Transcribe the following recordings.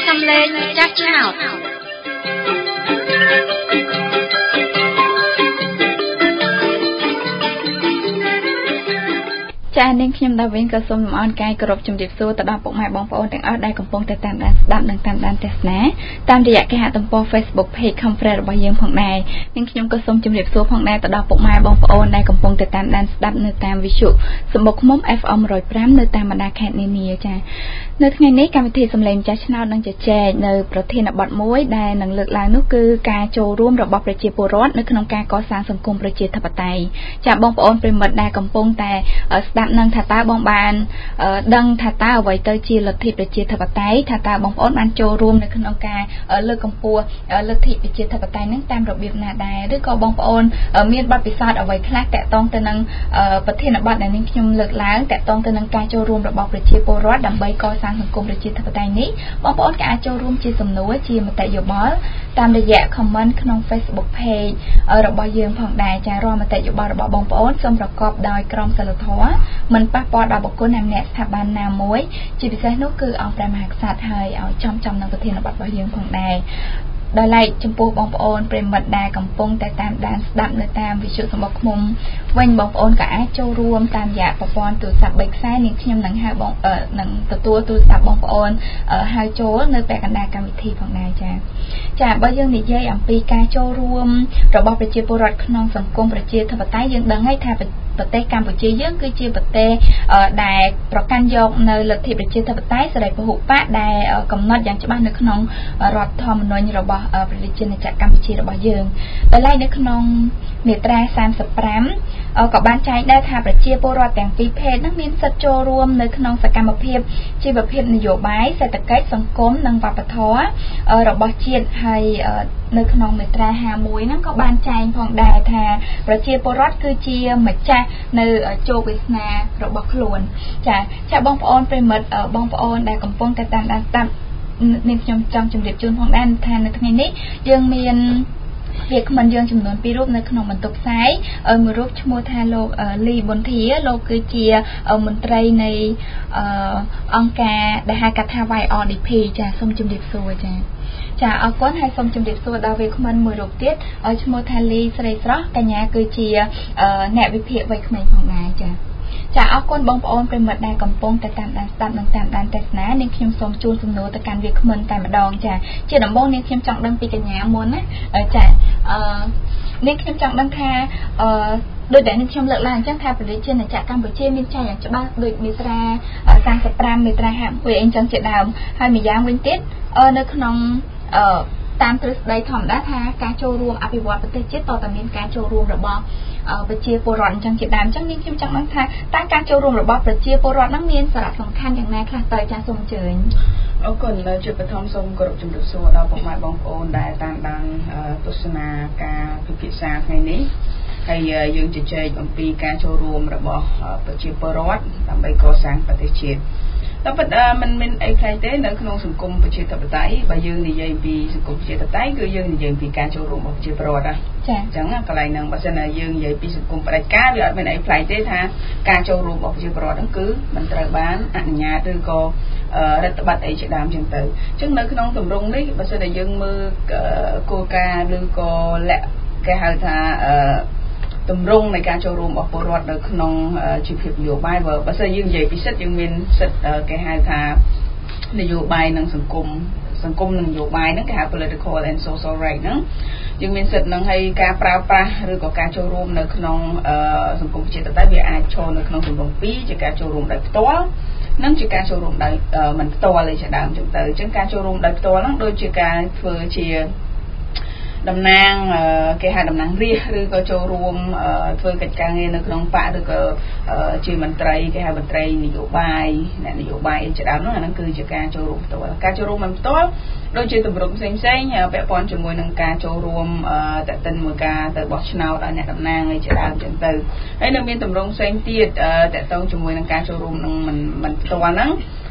សំឡេងចាស់ឆ្នោតចា៎នាងខ្ញុំដាវីនក៏សូមលំអរកាយគោរពជំរាបសួរទៅដល់ពុកម៉ែបងប្អូនទាំងអស់ដែលកំពុងតែតាមដានស្ដាប់និងតាមដានទស្សនាតាមរយៈគេហទំព័រ Facebook Page Conference របស់យើងផងដែរនាងខ្ញុំក៏សូមជម្រាបសួរផងដែរទៅដល់ពុកម៉ែបងប្អូនដែលកំពុងតែតាមដានស្ដាប់នៅតាមវិទ្យុសម្បុកឃ្មុំ FM 105នៅតាមបណ្ដាខេត្តនានាចា៎នៅថ្ងៃនេះកម្មវិធីសំឡេងចាស់ឆ្នោតនឹងជជែកនៅប្រធានបទមួយដែលនឹងលើកឡើងនោះគឺការចូលរួមរបស់ប្រជាពលរដ្ឋនៅក្នុងការកសាងសង្គមប្រជាធិបតេយ្យចា៎បងប្អូនប្រិមិត្តដែលកំពុងតែស្ដាប់នឹងថាតើបងបានដឹងថាតើអ្វីទៅជាលទ្ធិប្រជាធិបតេយ្យថាតើបងប្អូនបានចូលរួមនៅក្នុងការលើកកម្ពស់លទ្ធិប្រជាធិបតេយ្យនឹងតាមរបៀបណាដែរឬក៏បងប្អូនមានបទពិសោធន៍អ្វីខ្លះតាក់ទងទៅនឹងប្រធានបទដែលនាងខ្ញុំលើកឡើងតាក់ទងទៅនឹងការចូលរួមរបស់ប្រជាពលរដ្ឋដើម្បីកសាងសង្គមប្រជាធិបតេយ្យនេះបងប្អូនក៏អាចចូលរួមជាសំណួរជាមតិយោបល់តាមរយៈ comment ក្នុង Facebook Page របស់យើងផងដែរចារាល់មតិយោបល់របស់បងប្អូនសូមប្រកបដោយក្រមសីលធម៌មិនប៉ះពាល់ដល់បុគ្គលណាម្នាក់ស្ថាប័នណាមួយជាពិសេសនោះគឺអង្គព្រះមហាក្សត្រហើយឲ្យចំនឹងប្រធានបទរបស់យើងផងដែរដោយឡែកចំពោះបងប្អូនប្រិមិត្តដែលកំពុងតែតាមដានស្ដាប់នៅតាមវិទ្យុសម្បុកឃ្មុំវិញបងប្អូនក៏អាចចូលរួមតាមរយៈប្រព័ន្ធទូរស័ព្ទ3ខ្សែនាងខ្ញុំនឹងហៅបងនឹងទទួលទូរស័ព្ទបងប្អូនហៅចូលនៅពេលកណ្ដាលកម្មវិធីផងដែរចាបើយើងនិយាយអំពីការចូលរួមរបស់ប្រជាពលរដ្ឋក្នុងសង្គមប្រជាធិបតេយ្យយើងដឹងហើយថាប្រទេសកម្ពុជាយើងគឺជាប្រទេសដែលប្រកាន់យកនៅលទ្ធិប្រជាធិបតេយ្យសេរីពហុបកដែលកំណត់យ៉ាងច្បាស់នៅក្នុងរដ្ឋធម្មនុញ្ញរបស់ប្រជាជាតិកម្ពុជារបស់យើងដោយឡែកនៅក្នុងមាត្រា35ក៏បានចែងដែរថាប្រជាពលរដ្ឋទាំងពីរភេទនឹងមានសិទ្ធិចូលរួមនៅក្នុងសកម្មភាពជីវភាពនយោបាយសេដ្ឋកិច្ចសង្គមនិងវប្បធម៌របស់ជាតិហើយនៅក្នុងមាត្រា51ហ្នឹងក៏បានចែងផងដែរថាប្រជាពលរដ្ឋគឺជាម្ចាស់នៅជោគវាសនារបស់ខ្លួនចាបងប្អូនប្រិមិត្តបងប្អូនដែលកំពុងតែតាមដានស្ដាប់នាងខ្ញុំចង់ជម្រាបជូនផងដែរថានៅថ្ងៃនេះយើងមានវាគ្មិនយើងចំនួន2រូបនៅក្នុងបន្ទប់ផ្សាយមួយរូបឈ្មោះថាលោកលីប៊ុនធាលោកគឺជាមន្ត្រីនៃអង្គការដែលហៅកាត់ថា YRDP ចាសូមជម្រាបសួរចាអរគុណហើយសូមជម្រាបសួរដល់វាគ្មិនមួយរូបទៀតឈ្មោះថាលីស្រីស្រស់កញ្ញាគឺជាអ្នកវិភាគវ័យក្មេងផងដែរចាអរគុណបងប្អូនប្រិមិត្តដែលកំពុងតែតាមដានស្ដាប់និងតាមដានទស្សនានាងខ្ញុំសូមជូនសំណួរទៅកាន់វាគ្មិនតែម្ដងចាជាដំបូងនាងខ្ញុំចង់ដឹងពីកញ្ញាមុនណាចានាងខ្ញុំចង់ដឹងថាដោយដែលនាងខ្ញុំលើកឡើងអញ្ចឹងថាប្រជាជាតិកម្ពុជាមានចែងយ៉ាងច្បាស់ដូចមាត្រា35មាត្រា51អីចឹងជាដើមហើយម្យ៉ាងវិញទៀតនៅក្នុងតាមទ្រឹស្ដីធម្មតាថាការចូលរួមអភិវឌ្ឍប្រទេសជាតិតតែមានការចូលរួមរបស់ប្រជាពលរដ្ឋអញ្ចឹងជាដើមអញ្ចឹងនាងខ្ញុំចង់ដឹងថាតើការចូលរួមរបស់ប្រជាពលរដ្ឋហ្នឹងមានសារៈសំខាន់យ៉ាងណាខ្លះទៅចាសូមអញ្ជើញអរគុណជាបឋមសូមគោរពជំរាបសួរដល់ពុកម៉ែបងប្អូនដែលតាមដានទស្សនាការពិភាក្សាថ្ងៃនេះហើយយើងជជែកអំពីការចូលរួមរបស់ប្រជាពលរដ្ឋដើម្បីកសាងប្រទេសជាតិតែប៉ុន្តែมันមានអីខ្លះទេនៅក្នុងសង្គមប្រជាធិបតេយ្យបើយើងនិយាយពីសង្គមប្រជាធិបតេយ្យគឺយើងនិយាយពីការចូលរួមរបស់ប្រជាពលរដ្ឋចា៎អញ្ចឹងកន្លែងហ្នឹងបើសិនណាយើងនិយាយពីសង្គមផ្ដាច់ការវាអត់មានអីផ្លែកទេថាការចូលរួមរបស់ប្រជាពលរដ្ឋហ្នឹងគឺមិនត្រូវបានអនុញ្ញាតឬក៏រដ្ឋបတ်អីជាដើមអញ្ចឹងទៅអញ្ចឹងនៅក្នុងទម្រង់នេះបើសិនណាយើងមើលគោលការណ៍ឬក៏លក្ខគេហៅថាទម្រង់នៃការចូលរួមរបស់ពលរដ្ឋនៅក្នុងជីវភាពនយោបាយបើសិនយើងនិយាយពីសិទ្ធិយើងមានសិទ្ធិគេហៅថានយោបាយនិងសង្គមនិងនយោបាយហ្នឹងគេហៅ political and social right ហ្នឹងយើងមានសិទ្ធិហ្នឹងហើយការប្រើប្រាស់ឬក៏ការចូលរួមនៅក្នុងសង្គមប្រជាធិបតេយ្យវាអាចចូលនៅក្នុងទម្រង់ពីរជាការចូលរួមដោយផ្ទាល់និងជាការចូលរួមដោយមិនផ្ទាល់ទេជាដើមអញ្ចឹងទៅអញ្ចឹងការចូលរួមដោយផ្ទាល់ហ្នឹងដូចជាការធ្វើជាតំណាងគេហៅតំណាងរាស្ត្រឬក៏ចូលរួមធ្វើកិច្ចការងារនៅក្នុងបកឬក៏ជាមន្ត្រីគេហៅមន្ត្រីនយោបាយអ្នកនយោបាយជាដើមហ្នឹងអាហ្នឹងគឺជាការចូលរួមផ្ទាល់ការចូលរួមមិនផ្ទាល់ដូចជាទម្រង់ផ្សេងពាក់ព័ន្ធជាមួយនឹងការចូលរួមតេតិនមួយការទៅបោះឆ្នោតឲ្យអ្នកតំណាងឯជាដើមចឹងទៅហើយនៅមានទម្រង់ផ្សេងទៀតតេតងជាមួយនឹងការចូលរួមនឹងមិនផ្ទាល់ហ្នឹង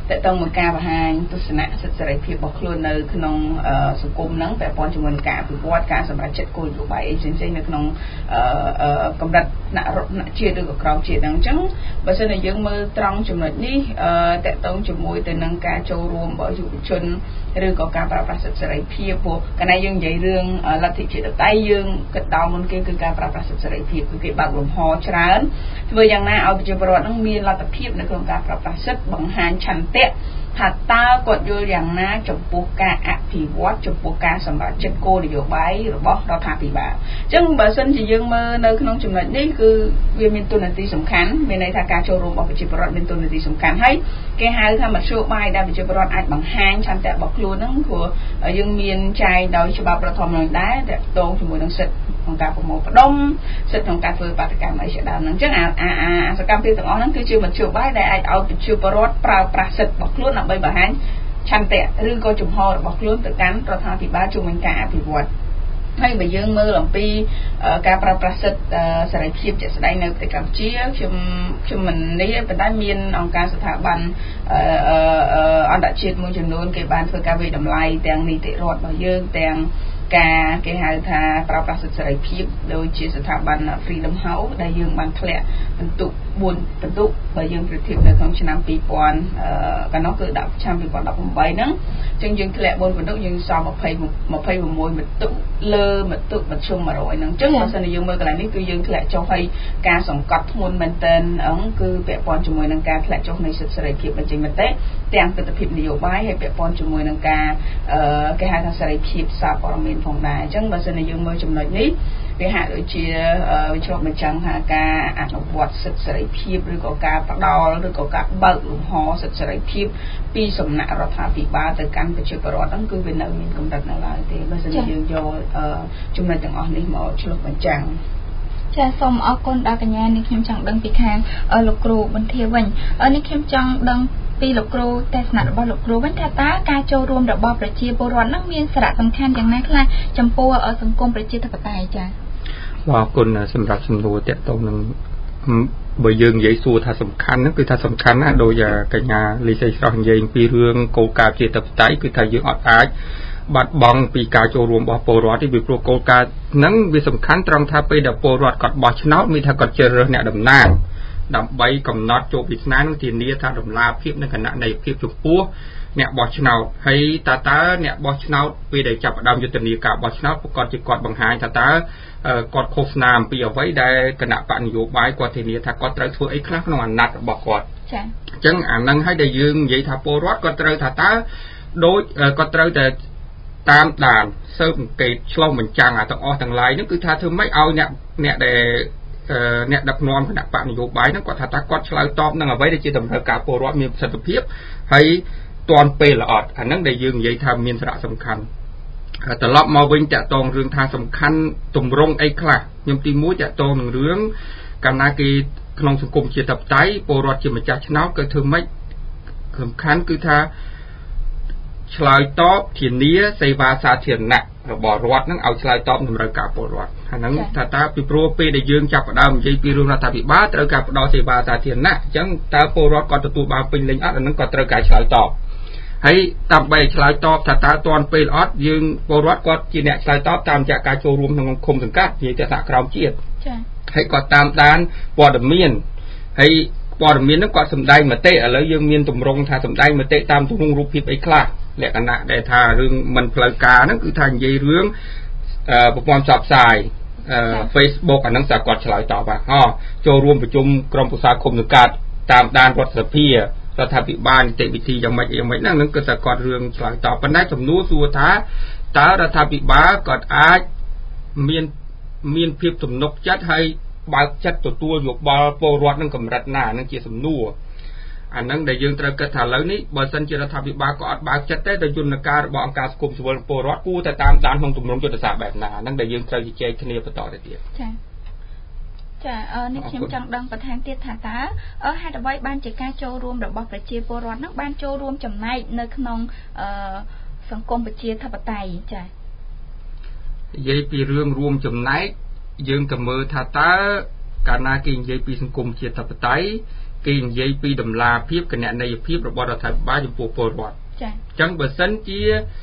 តែតើមកការបង្ហាញទស្សនៈសិទ្ធិសេរីភាពរបស់ខ្លួននៅក្នុងសង្គមហ្នឹងពាក់ព័ន្ធជាមួយនឹងការអភិវឌ្ឍការសម្រេចចិត្តគោលនយោបាយអីផ្សេងៗនៅក្នុងកម្រិតថ្នាក់រដ្ឋថ្នាក់ជាតិឬក៏ក្រោមជាតិហ្នឹងអញ្ចឹងបើសិនជាយើងមើលត្រង់ចំណុចនេះតកតងជាមួយទៅនឹងការចូលរួមរបស់យុវជនឬក៏ការប្រើប្រាស់សិទ្ធិសេរីភាពព្រោះកាលណាយើងនិយាយរឿងលទ្ធិជាតិតៃយើងគិតដល់មុនគេគឺការប្រើប្រាស់សិទ្ធិសេរីភាពគឺគេបើកលំហច្រើនធ្វើយ៉ាងណាឲ្យប្រជាពលរដ្ឋនឹងមានលទ្ធភាពនៅក្នុងការប្រើប្រាស់សិទ្ធិបង្ហាញឆន្ទៈថាតើគាត់យល់យ៉ាងណាចំពោះការអភិវឌ្ឍចំពោះការសម្រេចចិត្តគោលនយោបាយរបស់រដ្ឋាភិបាលអញ្ចឹងបើសិនជាយើងមើលនៅក្នុងចំណុចនេះគឺវាមានតួនាទីសំខាន់មានន័យថាការចូលរួមរបស់ប្រជាពលរដ្ឋមានតួនាទីសំខាន់ហើយគេហៅថាមធ្យោបាយដែលប្រជាពលរដ្ឋអាចបង្ហាញឆន្ទៈរបស់ខ្លួនហ្នឹងព្រោះយើងមានចែងដោយច្បាប់រដ្ឋធម្មនុញ្ញដែរតកតងជាមួយនឹងសិទ្ធិក្នុងការប្រមូលផ្ដុំសិទ្ធិក្នុងការធ្វើបាតកម្មអីជាដើមហ្នឹងអញ្ចឹងអាសកម្មភាពទាំងអស់ហ្នឹងគឺជាមធ្យោបាយដែលអាចឲ្យប្រជាពលរដ្ឋប្រើប្រាស់សិទ្ធិរបស់ខ្លួនដើម្បីបង្ហាញឆន្ទៈឬក៏ជំហររបស់ខ្លួនទៅកាន់រដ្ឋាភិបាលជុំវិញការអភិវឌ្ឍហើយបើយើងមើលអំពីការប្រើប្រាស់សិទ្ធិសេរីភាពជាក់ស្ដែងនៅប្រទេសកម្ពុជាខ្ញុំមិននេះប៉ុន្តែមានអង្គការស្ថាប័នអន្តរជាតិមួយចំនួនគេបានធ្វើការវិតម្លៃទាំងនីតិរដ្ឋរបស់យើងទាំងការគេហៅថាប្រើប្រាស់សិទ្ធិសេរីភាពដូចជាស្ថាប័ន Freedom House ដែលយើងបានធ្លាក់ពិន្ទុ4ពិន្ទុបើយើងប្រៀបធៀបនៅក្នុងឆ្នាំ2000កាលនោះគឺដាក់ឆ្នាំ2018ហ្នឹងអញ្ចឹងយើងធ្លាក់4ពិន្ទុយើងសល់26ពិន្ទុលើពិន្ទុមធ្យម100ហ្នឹងអញ្ចឹងបើសិនជាយើងមើលកន្លែងនេះគឺយើងធ្លាក់ចុះហើយការសង្កត់ធ្ងន់មែនទែនគឺពាក់ព័ន្ធជាមួយនឹងការធ្លាក់ចុះនៃសិទ្ធិសេរីភាពបញ្ចេញមតិទាំងទស្សនវិជ្ជានយោបាយហើយពាក់ព័ន្ធជាមួយនឹងការគេហៅថាសេរីភាពសារព័ត៌មានផងដែរអញ្ចឹងបើសិនជាយើងមើលចំណុចនេះវាហាក់ដូចជាវាឆ្លុះបញ្ចាំងថាការអនុវត្តសិទ្ធិសេរីភាពឬក៏ការផ្ដល់ឬក៏ការបើកលំហសិទ្ធិសេរីភាពពីសំណាក់រដ្ឋាភិបាលទៅកាន់ប្រជាពលរដ្ឋហ្នឹងគឺវានៅមានកម្រិតនៅឡើយទេបើសិនជាយើងយកចំណុចទាំងអស់នេះមកឆ្លុះបញ្ចាំងចាសូមអរគុណដល់កញ្ញានេះខ្ញុំចង់ដឹងពីខាងលោកគ្រូបន្ធាវិញនេះខ្ញុំចង់ដឹងពីលោកគ្រូទស្សនៈរបស់លោកគ្រូវិញថាតើការចូលរួមរបស់ប្រជាពលរដ្ឋនឹងមានសារៈសំខាន់យ៉ាងណាខ្លះចំពោះសង្គមប្រជាធិបតេយ្យចា៎អរគុណសម្រាប់សំណួរតាក់ទងនឹងបើយើងនិយាយសួរថាសំខាន់ហ្នឹងគឺថាសំខាន់ណាស់ដោយកញ្ញាលីសីស្រស់និយាយពីរឿងគោលការណ៍ប្រជាធិបតេយ្យគឺថាយើងអត់អាចបាត់បង់ពីការចូលរួមរបស់ពលរដ្ឋទេពីព្រោះគោលការណ៍ហ្នឹងវាសំខាន់ត្រង់ថាពេលដែលពលរដ្ឋគាត់បោះឆ្នោតមានថាគាត់ជ្រើសរើសអ្នកតំណាងដើម្បីកំណត់ជោគវាសនានឹងធានាថាដំណាភាពនិងគណនេយ្យភាពចំពោះអ្នកបោះឆ្នោតហើយតើអ្នកបោះឆ្នោតពេលដែលចាប់ផ្ដើមយុទ្ធនាការបោះឆ្នោតប្រកាសជាគាត់បង្ហាញថាតើគាត់ឃោសនាអំពីអ្វីដែលគណៈបកនយោបាយគាត់ធានាថាគាត់ត្រូវធ្វើអីខ្លះក្នុងអាណត្តិរបស់គាត់ចា៎អញ្ចឹងអានឹងឲ្យដែលយើងនិយាយថាពលរដ្ឋគាត់ត្រូវថាតើដូចគាត់ត្រូវតែតាមដានស៊ើបអង្កេតឆ្លុះបញ្ចាំងទាំងអស់ទាំងឡាយហ្នឹងគឺថាធ្វើម៉េចឲ្យអ្នកដែលអ្នកដឹកនាំគណៈបកនយោបាយហ្នឹងគាត់ថាតើគាត់ឆ្លើយតបនឹងអ្វីដែលជាតម្រូវការពលរដ្ឋមានប្រសិទ្ធភាពហើយទាន់ពេលល្អត់អាហ្នឹងដែលយើងនិយាយថាមានសារៈសំខាន់ត្រឡប់មកវិញតាក់ទងរឿងថាសំខាន់ទម្រង់អីខ្លះខ្ញុំទី1តាក់ទងនឹងរឿងកាលណាគេក្នុងសង្គមជាតិបតៃពលរដ្ឋជាម្ចាស់ឆ្នោតគឺធ្វើម៉េចសំខាន់គឺថាឆ្លើយតបធានាសេវាសាធារណៈរបស់រដ្ឋនឹងឲ្យឆ្លើយតបតម្រូវការពលរដ្ឋហ្នឹងថាតើពីព្រោះពេលដែលយើងចាប់ផ្ដើមនិយាយពីរឿងរដ្ឋាភិបាលត្រូវការផ្ដល់សេវាសាធារណៈអញ្ចឹងតើពលរដ្ឋគាត់ទទួលបានពេញលេញអត់អាហ្នឹងក៏ត្រូវការឆ្លើយតបហើយដើម្បីឆ្លើយតបថាតើទាន់ពេលអត់យើងពលរដ្ឋគាត់ជាអ្នកឆ្លើយតបតាមរយៈការចូលរួមក្នុងឃុំសង្កាត់និយាយទៅសហក្រមជាតិចា៎ហើយគាត់តាមដានព័ត៌មានហើយព័ត៌មានហ្នឹងគាត់សម្ដែងមតិឥឡូវយើងមានទម្រង់ថាសម្ដែងមតិតាមទម្រង់រូបភាពអីខ្លះលក្ខណៈដែលថារឿងមិនផ្លូវការហ្នឹងគឺថានិយាយរឿងប្រព័ន្ធផ្សព្វផ្សាយFacebook អាហ្នឹងតែគាត់ឆ្លើយតបចូលរួមប្រជុំក្រុមប្រឹក្សាឃុំសង្កាត់តាមដានរដ្ឋសភារដ្ឋាភិបាលនីតិវិធីយ៉ាងម៉េចហ្នឹងគឺតែគាត់រឿងឆ្លើយតបប៉ុន្តែសំណួរសួរថាតើរដ្ឋាភិបាលគាត់អាចមានភាពទំនុកចិត្តហើយបើកចិត្តទទួលយោបល់ពលរដ្ឋនឹងកម្រិតណានឹងជាសំណួរអាហ្នឹងដែលយើងត្រូវគិតថាឥឡូវនេះបើសិនជារដ្ឋាភិបាលក៏អត់បើកចិត្តទេដល់យន្តការរបស់អង្គការសង្គមស៊ីវិលពលរដ្ឋគួរតែតាមដានក្នុងទម្រង់យុទ្ធសាស្ត្របែបណាហ្នឹងដែលយើងត្រូវជជែកគ្នាបន្តទៅទៀតចា៎នេះខ្ញុំចង់ដឹងបន្ថែមទៀតថាតើហេតុអ្វីបានជាការចូលរួមរបស់ប្រជាពលរដ្ឋនឹងបានចូលរួមចំណែកនៅក្នុងសង្គមប្រជាធិបតេយ្យចា៎និយាយពីរឿងរួមចំណែកយើងក៏មើលថាតើកាលណាគេនិយាយពីសង្គមជាតិបតៃគេនិយាយពីដំណាភាពគណនេយ្យភាពរបស់រដ្ឋាភិបាលចំពោះពលរដ្ឋចា៎អញ្ចឹងបើសិនជា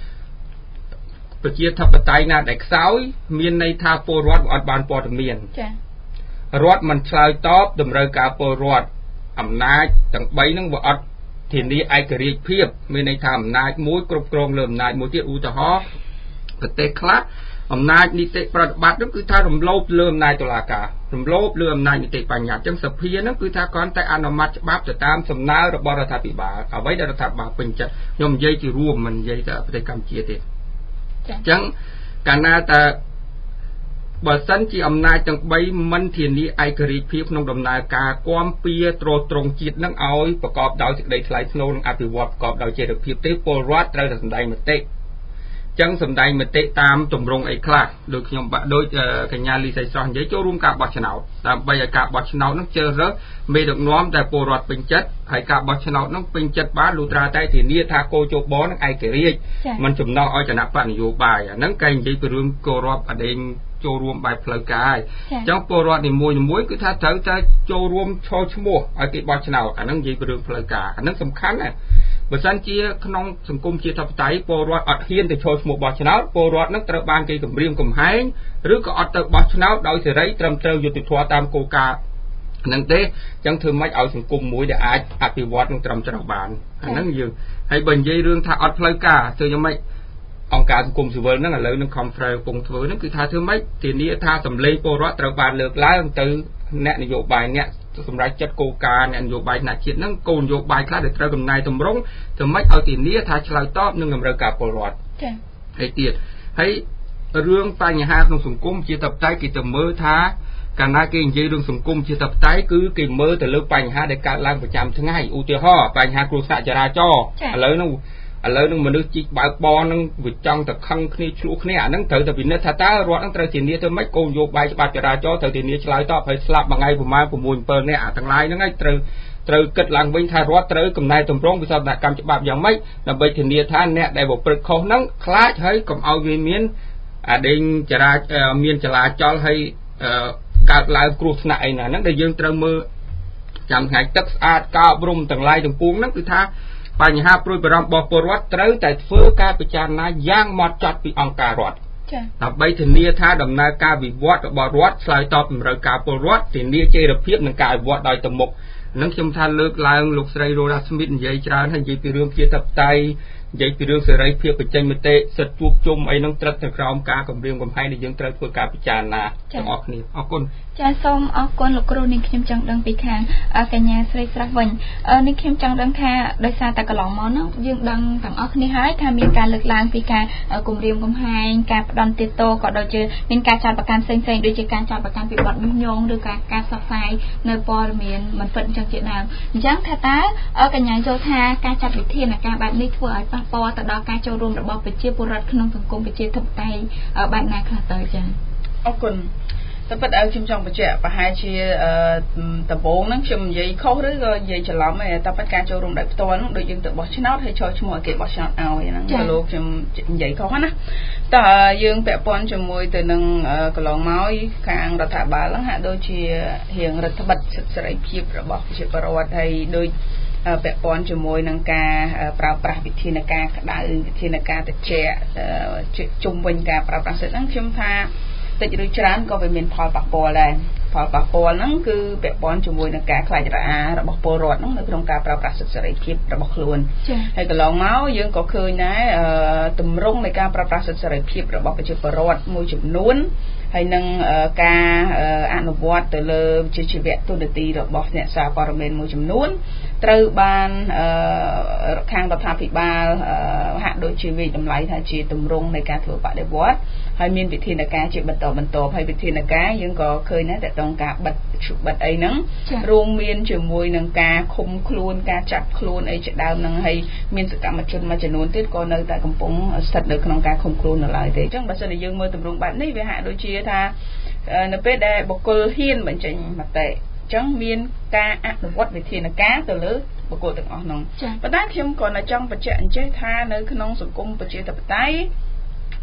ប្រជាធិបតេយ្យណាដែលខ្សោយមានន័យថាពលរដ្ឋអត់បានព័ត៌មានចា៎រដ្ឋមិនឆ្លើយតបតម្រូវការពលរដ្ឋអំណាចទាំង3ហ្នឹងវាអត់ធានាឯករាជ្យភាពមានន័យថាអំណាចមួយគ្រប់គ្រងលើអំណាចមួយទៀតឧទាហរណ៍ប្រទេសខ្លះអំណាចនីតិប្រតិបត្តិនោះគឺថារំលោភលើអំណាចតុលាការរំលោភលើអំណាចនីតិបញ្ញត្តិអញ្ចឹងសភាហ្នឹងគឺថាគ្រាន់តែអនុម័តច្បាប់ទៅតាមសំណើរបស់រដ្ឋាភិបាលអ្វីដែលរដ្ឋាភិបាលពេញចិត្តខ្ញុំនិយាយជារួមមិននិយាយតែប្រទេសកម្ពុជាទេអញ្ចឹងកាលណាតែបើសិនជាអំណាចទាំង3មិនធានាឯករាជ្យភាពក្នុងដំណើរការគាំពៀទ្រទ្រង់ជាតិនឹងឲ្យប្រកបដោយសេចក្តីថ្លៃថ្នូរនិងអភិវឌ្ឍប្រកបដោយចីរភាពទេពលរដ្ឋត្រូវតែសម្ដែងមតិចឹងសម្ដែងមតិតាមទម្រង់អីខ្លះដូចខ្ញុំដូចកញ្ញាលីសៃស្រស់និយាយចូលរួមការបោះឆ្នោតដើម្បីឲ្យការបោះឆ្នោតនោះជ្រើសរើសមេដឹកនាំដែលពលរដ្ឋពេញចិត្តហើយការបោះឆ្នោតនោះពេញចិត្តបានលុះត្រាតែធានាថាគោលជបនឹងឯករាជ្យមិនចំណោះឲ្យគណៈបកនយោបាយអាហ្នឹងគេនិយាយពីរឿងគោរពអដេញចូលរួមបែបផ្លូវការហើយអញ្ចឹងពលរដ្ឋនីមួយៗគឺថាត្រូវតែចូលរួមឈរឈ្មោះឲ្យគេបោះឆ្នោតអាហ្នឹងនិយាយពីរឿងផ្លូវការអាហ្នឹងសំខាន់ណាស់បើសិនជាក្នុងសង្គមជាធិបតេយ្យពលរដ្ឋអត់ហ៊ានទៅចូលឈ្មោះបោះឆ្នោតពលរដ្ឋនឹងត្រូវបានគេគំរាមកំហែងឬក៏អត់ទៅបោះឆ្នោតដោយសេរីត្រឹមត្រូវយុត្តិធម៌តាមគោលការណ៍ហ្នឹងទេអញ្ចឹងធ្វើម៉េចឲ្យសង្គមមួយដែលអាចអភិវឌ្ឍនឹងត្រឹមត្រូវបានអាហ្នឹងយើងហើយបើនិយាយរឿងថាអត់ផ្លូវការធ្វើយ៉ាងម៉េចអង្គការសង្គមស៊ីវិលហ្នឹងឥឡូវនឹង conference កំពុងធ្វើហ្នឹងគឺថាធ្វើម៉េចធានាថាសម្លេងពលរដ្ឋត្រូវបានលើកឡើងទៅអ្នកនយោបាយអ្នកសម្រាប់ចាត់គោលការណ៍អ្នកនយោបាយណាជាតិហ្នឹងគោលនយោបាយខ្លះដែលត្រូវកំណែតម្រង់ធ្វើម៉េចឲ្យធានាថាឆ្លើយតបនឹងតម្រូវការពលរដ្ឋចា៎ហើយទៀតហើយរឿងបញ្ហាក្នុងសង្គមជាតបតៃគេទៅមើលថាកាលណាគេនិយាយរឿងសង្គមជាតបតៃគឺគេមើលទៅលើបញ្ហាដែលកើតឡើងប្រចាំថ្ងៃឧទាហរណ៍បញ្ហាគ្រោះថ្នាក់ចរាចរណ៍ឥឡូវនឹងមនុស្សជីកបើកបរនឹងវាចង់ទៅខឹងគ្នាឆ្លោះគ្នាអាហ្នឹងត្រូវតែពិនិត្យថាតើរដ្ឋនឹងត្រូវធានាទៅម៉េចគោលនយោបាយច្បាប់ចរាចរណ៍ត្រូវធានាឆ្លើយតបហើយស្លាប់មួយថ្ងៃប្រមាណ 6-7 នាក់អាទាំងឡាយហ្នឹងហើយត្រូវគិតឡើងវិញថារដ្ឋត្រូវកំណែតម្រង់វិសោធនកម្មច្បាប់យ៉ាងម៉េចដើម្បីធានាថាអ្នកដែលប្រព្រឹត្តខុសហ្នឹងខ្លាចហើយកុំឲ្យវាមានអាដេញមានចលាចលហើយកើតឡើងគ្រោះថ្នាក់អីណាហ្នឹងដែលយើងត្រូវមើលចាំថ្ងៃទឹកស្អាតការអប់រំទាំងឡាយទាំងពួងហ្នឹងគឺថាបញ្ហាព្រួយបារម្ភរបស់ពលរដ្ឋត្រូវតែធ្វើការពិចារណាយ៉ាងហ្មត់ចត់ពីអង្គការរដ្ឋចា៎ដើម្បីធានាថាដំណើរការវិវត្តរបស់រដ្ឋឆ្លើយតបតម្រូវការពលរដ្ឋធានាចីរភាពនិងការវិវត្តដោយទៅមុខនឹងខ្ញុំថាលើកឡើងលោកស្រីរ៉ូរ៉ាស្មីតនិយាយច្រើនហើយនិយាយពីរឿងជាតបតៃនិយាយពីរឿងសេរីភាពបញ្ចេញមតិសិទ្ធិជួបជុំអីហ្នឹងត្រូវតែក្រោមការគម្រាមកំហែងដែលយើងត្រូវធ្វើការពិចារណាទាំងអស់គ្នាអរគុណចា៎សូមអរគុណលោកគ្រូនាងខ្ញុំចង់ដឹងពីខាងកញ្ញាស្រីស្រស់វិញនាងខ្ញុំចង់ដឹងថាដោយសារតែកន្លងមកហ្នឹងយើងដឹងទាំងអស់គ្នាហើយថាមានការលើកឡើងពីការគម្រាមកំហែងការផ្ដន់ទាទោក៏ដូចជាមានការចាត់ប្រកាន់ផ្សេងៗដូចជាការចាត់ប្រកាន់ពីបទញុះញង់ឬការផ្សព្វផ្សាយនៅព័ត៌មានមិនពិតអញ្ចឹងជាដើមអញ្ចឹងថាតើកញ្ញាយល់ថាការចាត់វិធានការបែបនេះធ្វើឲ្យប៉ះពាល់ទៅដល់ការចូលរួមរបស់ប្រជាពលរដ្ឋក្នុងសង្គមប្រជាធិបតេយ្យបែបណាខ្លះទៅចា៎អរគុណតែពិតឲ្យខ្ញុំចង់បញ្ជាក់ប្រហែលជាដំបូងហ្នឹងខ្ញុំនិយាយខុសឬក៏និយាយច្រឡំទេតែពិតការចូលរួមដោយផ្ទាល់ហ្នឹងដូចយើងទៅបោះឆ្នោតហើយចូលឈ្មោះឲ្យគេបោះឆ្នោតឲ្យហ្នឹងលោកខ្ញុំនិយាយខុសណាតើយើងពាក់ព័ន្ធជាមួយទៅនឹងកន្លងមកខាងរដ្ឋាភិបាលហ្នឹងហាក់ដូចជារៀងរដ្ឋបិទសិទ្ធិសេរីភាពរបស់ប្រជាពលរដ្ឋហើយដូចពាក់ព័ន្ធជាមួយនឹងការប្រើប្រាស់វិធានការក្តៅវិធានការត្រជាក់ជុំវិញការប្រើប្រាស់សិទ្ធិហ្នឹងខ្ញុំថាតិចឬច្រើនក៏វាមានផលប៉ះពាល់ដែរផលប៉ះពាល់ហ្នឹងគឺពាក់ព័ន្ធជាមួយនឹងការខ្លាចរអារបស់ពលរដ្ឋហ្នឹងនៅក្នុងការប្រើប្រាស់សិទ្ធិសេរីភាពរបស់ខ្លួនហើយកន្លងមកយើងក៏ឃើញដែរទម្រង់នៃការប្រើប្រាស់សិទ្ធិសេរីភាពរបស់ប្រជាពលរដ្ឋមួយចំនួនហើយនឹងការអនុវត្តទៅលើវិជ្ជាជីវៈទូនាទីរបស់អ្នកសារព័ត៌មានមួយចំនួនត្រូវបានខាងរដ្ឋាភិបាលហាក់ដូចជាវិតម្លៃថាជាទម្រង់នៃការធ្វើបដិវត្តហើយមានវិធានការជាបន្តហើយវិធានការយើងក៏ឃើញដែរតើតើការបិទអីហ្នឹងរួមមានជាមួយនឹងការឃុំខ្លួនការចាប់ខ្លួនអីជាដើមហ្នឹងហើយមានសកម្មជនមួយចំនួនទៀតក៏នៅតែកំពុងស្ថិតនៅក្នុងការឃុំខ្លួននៅឡើយទេអញ្ចឹងបើសិនជាយើងមើលទម្រង់បែបនេះវាហាក់ដូចជាថានៅពេលដែលបុគ្គលហ៊ានបញ្ចេញមតិចឹងមានការអនុវត្តវិធានការទៅលើបុគ្គលទាំងអស់នោះប៉ុន្តែខ្ញុំក៏នៅចង់បញ្ជាក់អញ្ចេះថានៅក្នុងសង្គមប្រជាធិបតេយ្យ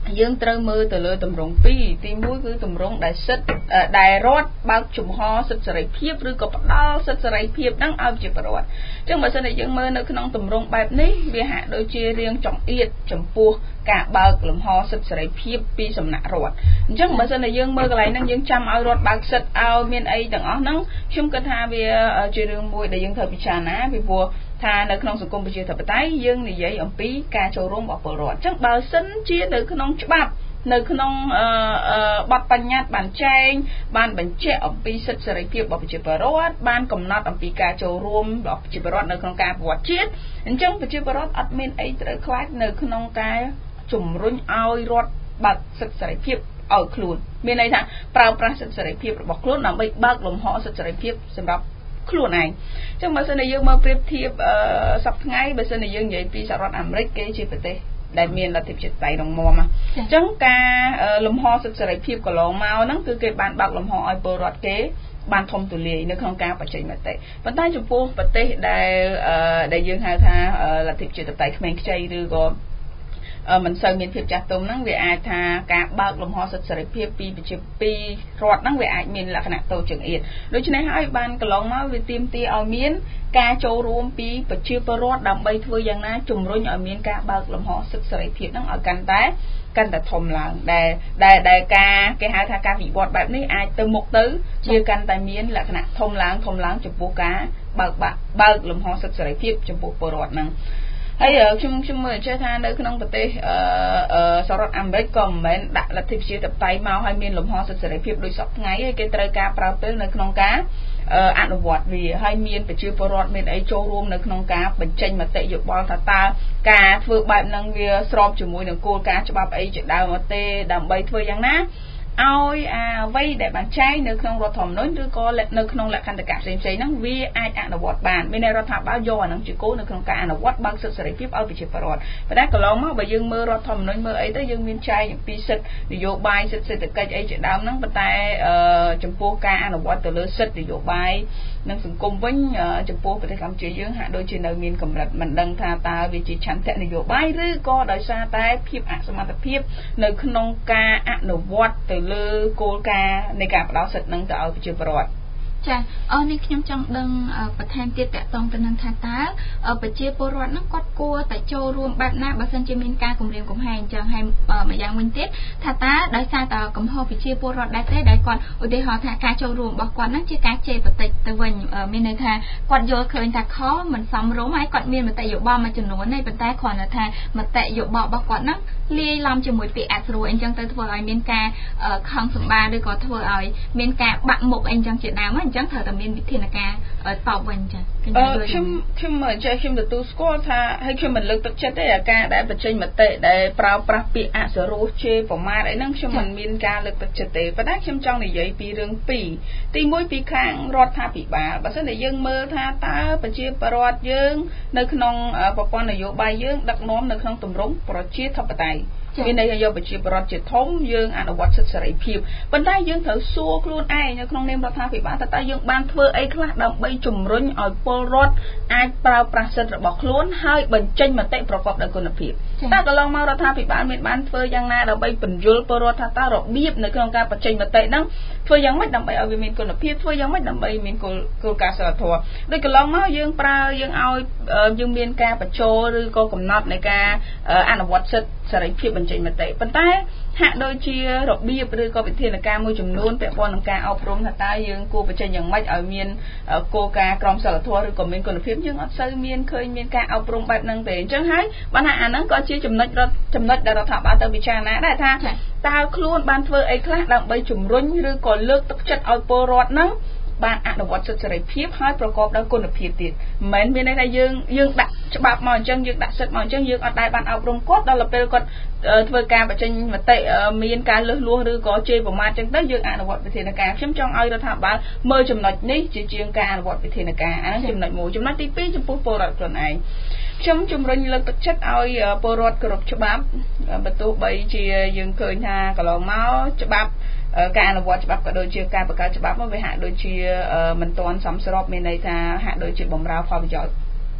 យើងត្រូវមើលទៅលើតម្រង2ទី1គឺតម្រងដែលសិទ្ធដែលរដ្ឋបើកជំហរសិទ្ធិសេរីភាពឬក៏ផ្ដល់សិទ្ធិសេរីភាពហ្នឹងឲ្យប្រជាពលរដ្ឋអញ្ចឹងបើសិនជាយើងមើលនៅក្នុងតម្រងបែបនេះវាហាក់ដូចជារៀងចង្អៀតចំពោះការបើកលំហសិទ្ធិសេរីភាពពីសំណាក់រដ្ឋអញ្ចឹងបើសិនជាយើងមើលកន្លែងហ្នឹងយើងចាំឲ្យរដ្ឋបើកសិទ្ធិឲ្យមានអីទាំងអស់ហ្នឹងខ្ញុំគិតថាវាជារឿងមួយដែលយើងត្រូវពិចារណាពីព្រោះថានៅក្នុងសង្គមប្រជាធិបតេយ្យយើងនិយាយអំពីការចូលរួមរបស់ពលរដ្ឋអញ្ចឹងបើសិនជានៅក្នុងច្បាប់នៅក្នុងបទបញ្ញត្តិបានចែងបានបញ្ជាក់អំពីសិទ្ធិសេរីភាពរបស់ប្រជាពលរដ្ឋបានកំណត់អំពីការចូលរួមរបស់ប្រជាពលរដ្ឋនៅក្នុងការប្រវត្តិជាតិអញ្ចឹងប្រជាពលរដ្ឋអត់មានអីត្រូវខ្លាចនៅក្នុងការជំរុញឲ្យរដ្ឋបើកសិទ្ធិសេរីភាពឲ្យខ្លួនមានន័យថាប្រើប្រាស់សិទ្ធិសេរីភាពរបស់ខ្លួនដើម្បីបើកលំហសិទ្ធិសេរីភាពសម្រាប់ខ្លួនឯងអញ្ចឹងបើសិនជាយើងមើលប្រៀបធៀបសប្តាហ៍ថ្ងៃបើសិនជាយើងនិយាយពីសហរដ្ឋអាមេរិកគេជាប្រទេសដែលមានលទ្ធិប្រជាធិបតេយ្យរងមាំអញ្ចឹងការលំហសិទ្ធិសេរីភាពកន្លងមកហ្នឹងគឺគេបានបើកលំហឲ្យពលរដ្ឋគេបានធំទូលាយនៅក្នុងការបញ្ចេញមតិប៉ុន្តែចំពោះប្រទេសដែលយើងហៅថាលទ្ធិប្រជាធិបតេយ្យក្មេងខ្ចីឬក៏មិនសូវមានភាពចាស់ទុំហ្នឹងវាអាចថាការបើកលំហសិទ្ធិសេរីភាពពីប្រជាពីរដ្ឋហ្នឹងវាអាចមានលក្ខណៈតូចចង្អៀតដូច្នេះហើយបានកន្លងមកវាទាមទារឲ្យមានការចូលរួមពីប្រជាពលរដ្ឋដើម្បីធ្វើយ៉ាងណាជំរុញឲ្យមានការបើកលំហសិទ្ធិសេរីភាពហ្នឹងឲ្យកាន់តែធំឡើងដែលការគេហៅថាការវិវត្តបែបនេះអាចទៅមុខទៅវាកាន់តែមានលក្ខណៈធំឡើងចំពោះការបើកលំហសិទ្ធិសេរីភាពចំពោះពលរដ្ឋហ្នឹងហើយខ្ញុំមើលចេះថានៅក្នុងប្រទេសសហរដ្ឋអាមេរិកក៏មិនមែនដាក់លទ្ធិប្រជាធិបតេយ្យមកឲ្យមានលំហសិទ្ធិសេរីភាពដូចសពថ្ងៃទេគេត្រូវការប្រើពេលនៅក្នុងការអនុវត្តវាហើយមានប្រជាពលរដ្ឋមានអីចូលរួមនៅក្នុងការបញ្ចេញមតិយោបល់ថាតើការធ្វើបែបហ្នឹងវាស្របជាមួយនឹងគោលការណ៍ច្បាប់អីជាដើមអត់ទេដើម្បីធ្វើយ៉ាងណាឲ្យអ្វីដែលបានចែងនៅក្នុងរដ្ឋធម្មនុញ្ញឬក៏នៅក្នុងលក្ខន្តិកៈផ្សេងៗហ្នឹងវាអាចអនុវត្តបានមានរដ្ឋាភិបាលយកអាហ្នឹងជាគោលនៅក្នុងការអនុវត្តបើកសិទ្ធិសេរីភាពឲ្យប្រជាពលរដ្ឋប៉ុន្តែកន្លងមកបើយើងមើលរដ្ឋធម្មនុញ្ញមើលអីទៅយើងមានចែងអំពីសិទ្ធិនយោបាយសិទ្ធិសេដ្ឋកិច្ចអីជាដើមហ្នឹងប៉ុន្តែចំពោះការអនុវត្តទៅលើសិទ្ធិនយោបាយនិងសង្គមវិញចំពោះប្រទេសកម្ពុជាយើងហាក់ដូចជានៅមានកម្រិតមិនដឹងថាតើវាជាឆន្ទៈនយោបាយឬក៏ដោយសារតែភាពអសមត្ថភាពនៅក្នុងការអនុវត្តទៅលើគោលការណ៍នៃការផ្ដល់សិទ្ធិនឹងទៅឲ្យប្រជាពលរដ្ឋចានេះខ្ញុំចង់ដឹងបន្ថែមទៀតតកតងទៅនឹងថាតើប្រជាពលរដ្ឋហ្នឹងគាត់គួរតែចូលរួមបែបណាបើសិនជាមានការគម្រាមកំហែងអញ្ចឹងហើយម្យ៉ាងវិញទៀតថាតើដោយសារតែកំហុសប្រជាពលរដ្ឋដែរទេដែលគាត់ឧទាហរណ៍ថាការចូលរួមរបស់គាត់ហ្នឹងជាការជេរបន្តិចទៅវិញមានន័យថាគាត់យល់ឃើញថាខុសមិនសមរម្យហើយគាត់មានមតិយោបល់មួយចំនួនទេប៉ុន្តែគ្រាន់តែថាមតិយោបល់របស់គាត់ហ្នឹងលាយឡំជាមួយពាក្យអស្រួលអញ្ចឹងទៅធ្វើឲ្យមានការខឹងសម្បារឬក៏ធ្វើឲ្យមានការបាក់មុខអីចឹងជាដើមអញ្ចឹងត្រូវតែមានវិធានការតបវិញចាខ្ញុំទទួលស្គាល់ថាហើយខ្ញុំមិនលើកទឹកចិត្តទេអាការដែលបញ្ចេញមតិដែលប្រើប្រាស់ពាក្យអសរោះជេរប្រមាថអីហ្នឹងខ្ញុំមិនមានការលើកទឹកចិត្តទេប៉ុន្តែខ្ញុំចង់និយាយពីរឿងពីរទី1ពីខាងរដ្ឋាភិបាលបើសិនតែយើងមើលថាតើប្រជាពលរដ្ឋយើងនៅក្នុងប្រព័ន្ធនយោបាយយើងដឹកនាំនៅក្នុងទម្រង់ប្រជាធិបតេយ្យមានន័យថាយកប្រជាពលរដ្ឋជាធំយើងអនុវត្តសិទ្ធិសេរីភាពប៉ុន្តែយើងត្រូវសួរខ្លួនឯងនៅក្នុងនាមរដ្ឋាភិបាលតើយើងបានធ្វើអីខ្លះដើម្បីជំរុញឲ្យពលរដ្ឋអាចប្រើប្រាស់សិទ្ធិរបស់ខ្លួនហើយបញ្ចេញមតិប្រកបដោយគុណភាពតើកន្លងមករដ្ឋាភិបាលមានបានធ្វើយ៉ាងណាដើម្បីបញ្យល់ពលរដ្ឋថាតើរបៀបនៅក្នុងការបញ្ចេញមតិហ្នឹងធ្វើយ៉ាងម៉េចដើម្បីឲ្យវាមានគុណភាពធ្វើយ៉ាងម៉េចដើម្បីមានគោលការណ៍សីលធម៌ដូចកន្លងមកយើងឲ្យយើងមានការបញ្ចូលឬក៏កំណត់នៃការអនុវត្តសិទ្ធិសេរីភាពបញ្ចេញមតិប៉ុន្តែហាក់ដូចជារបៀបឬក៏វិធានការមួយចំនួនពាក់ព័ន្ធនឹងការអប់រំថាតើយើងគួរបញ្ចេញយ៉ាងម៉េចឲ្យមានគោលការណ៍ក្រមសីលធម៌ឬក៏មានគុណភាពយើងអត់សូវមានឃើញមានការអប់រំបែបហ្នឹងទេអញ្ចឹងហើយបានថាអាហ្នឹងក៏ជាចំណុចដែលរដ្ឋាភិបាលទៅពិចារណាដែរថាតើខ្លួនបានធ្វើអីខ្លះដើម្បីជំរុញឬក៏លើកទឹកចិត្តឲ្យពលរដ្ឋហ្នឹងបានអនុវត្តសិទ្ធិសេរីភាពហើយប្រកបដោយគុណភាពទៀតមិនមែនមានន័យថាយើងដាក់ច្បាប់មកអញ្ចឹងយើងដាក់សិទ្ធិមកអញ្ចឹងយើងអត់ដែលបានអប់រំគាត់ដល់ពេលគាត់ធ្វើការបញ្ចេញមតិមានការលើសលួសឬក៏ជេរប្រមាថអញ្ចឹងទៅយើងអនុវត្តវិធានការខ្ញុំចង់ឲ្យរដ្ឋាភិបាលមើលចំណុចនេះជាជាងការអនុវត្តវិធានការអាហ្នឹងចំណុចមួយចំណុចទី2ចំពោះពលរដ្ឋខ្លួនឯងខ្ញុំជំរុញលើកទឹកចិត្តឲ្យពលរដ្ឋគោរពច្បាប់បើទោះបីជាយើងឃើញថាកន្លងមកច្បាប់ការអនុវត្តច្បាប់ក៏ដូចជាការបង្កើតច្បាប់មកវាហាក់ដូចជាមិនទាន់សមស្របមានន័យថាហាក់ដូចជាបំរើផលប្រយោជន៍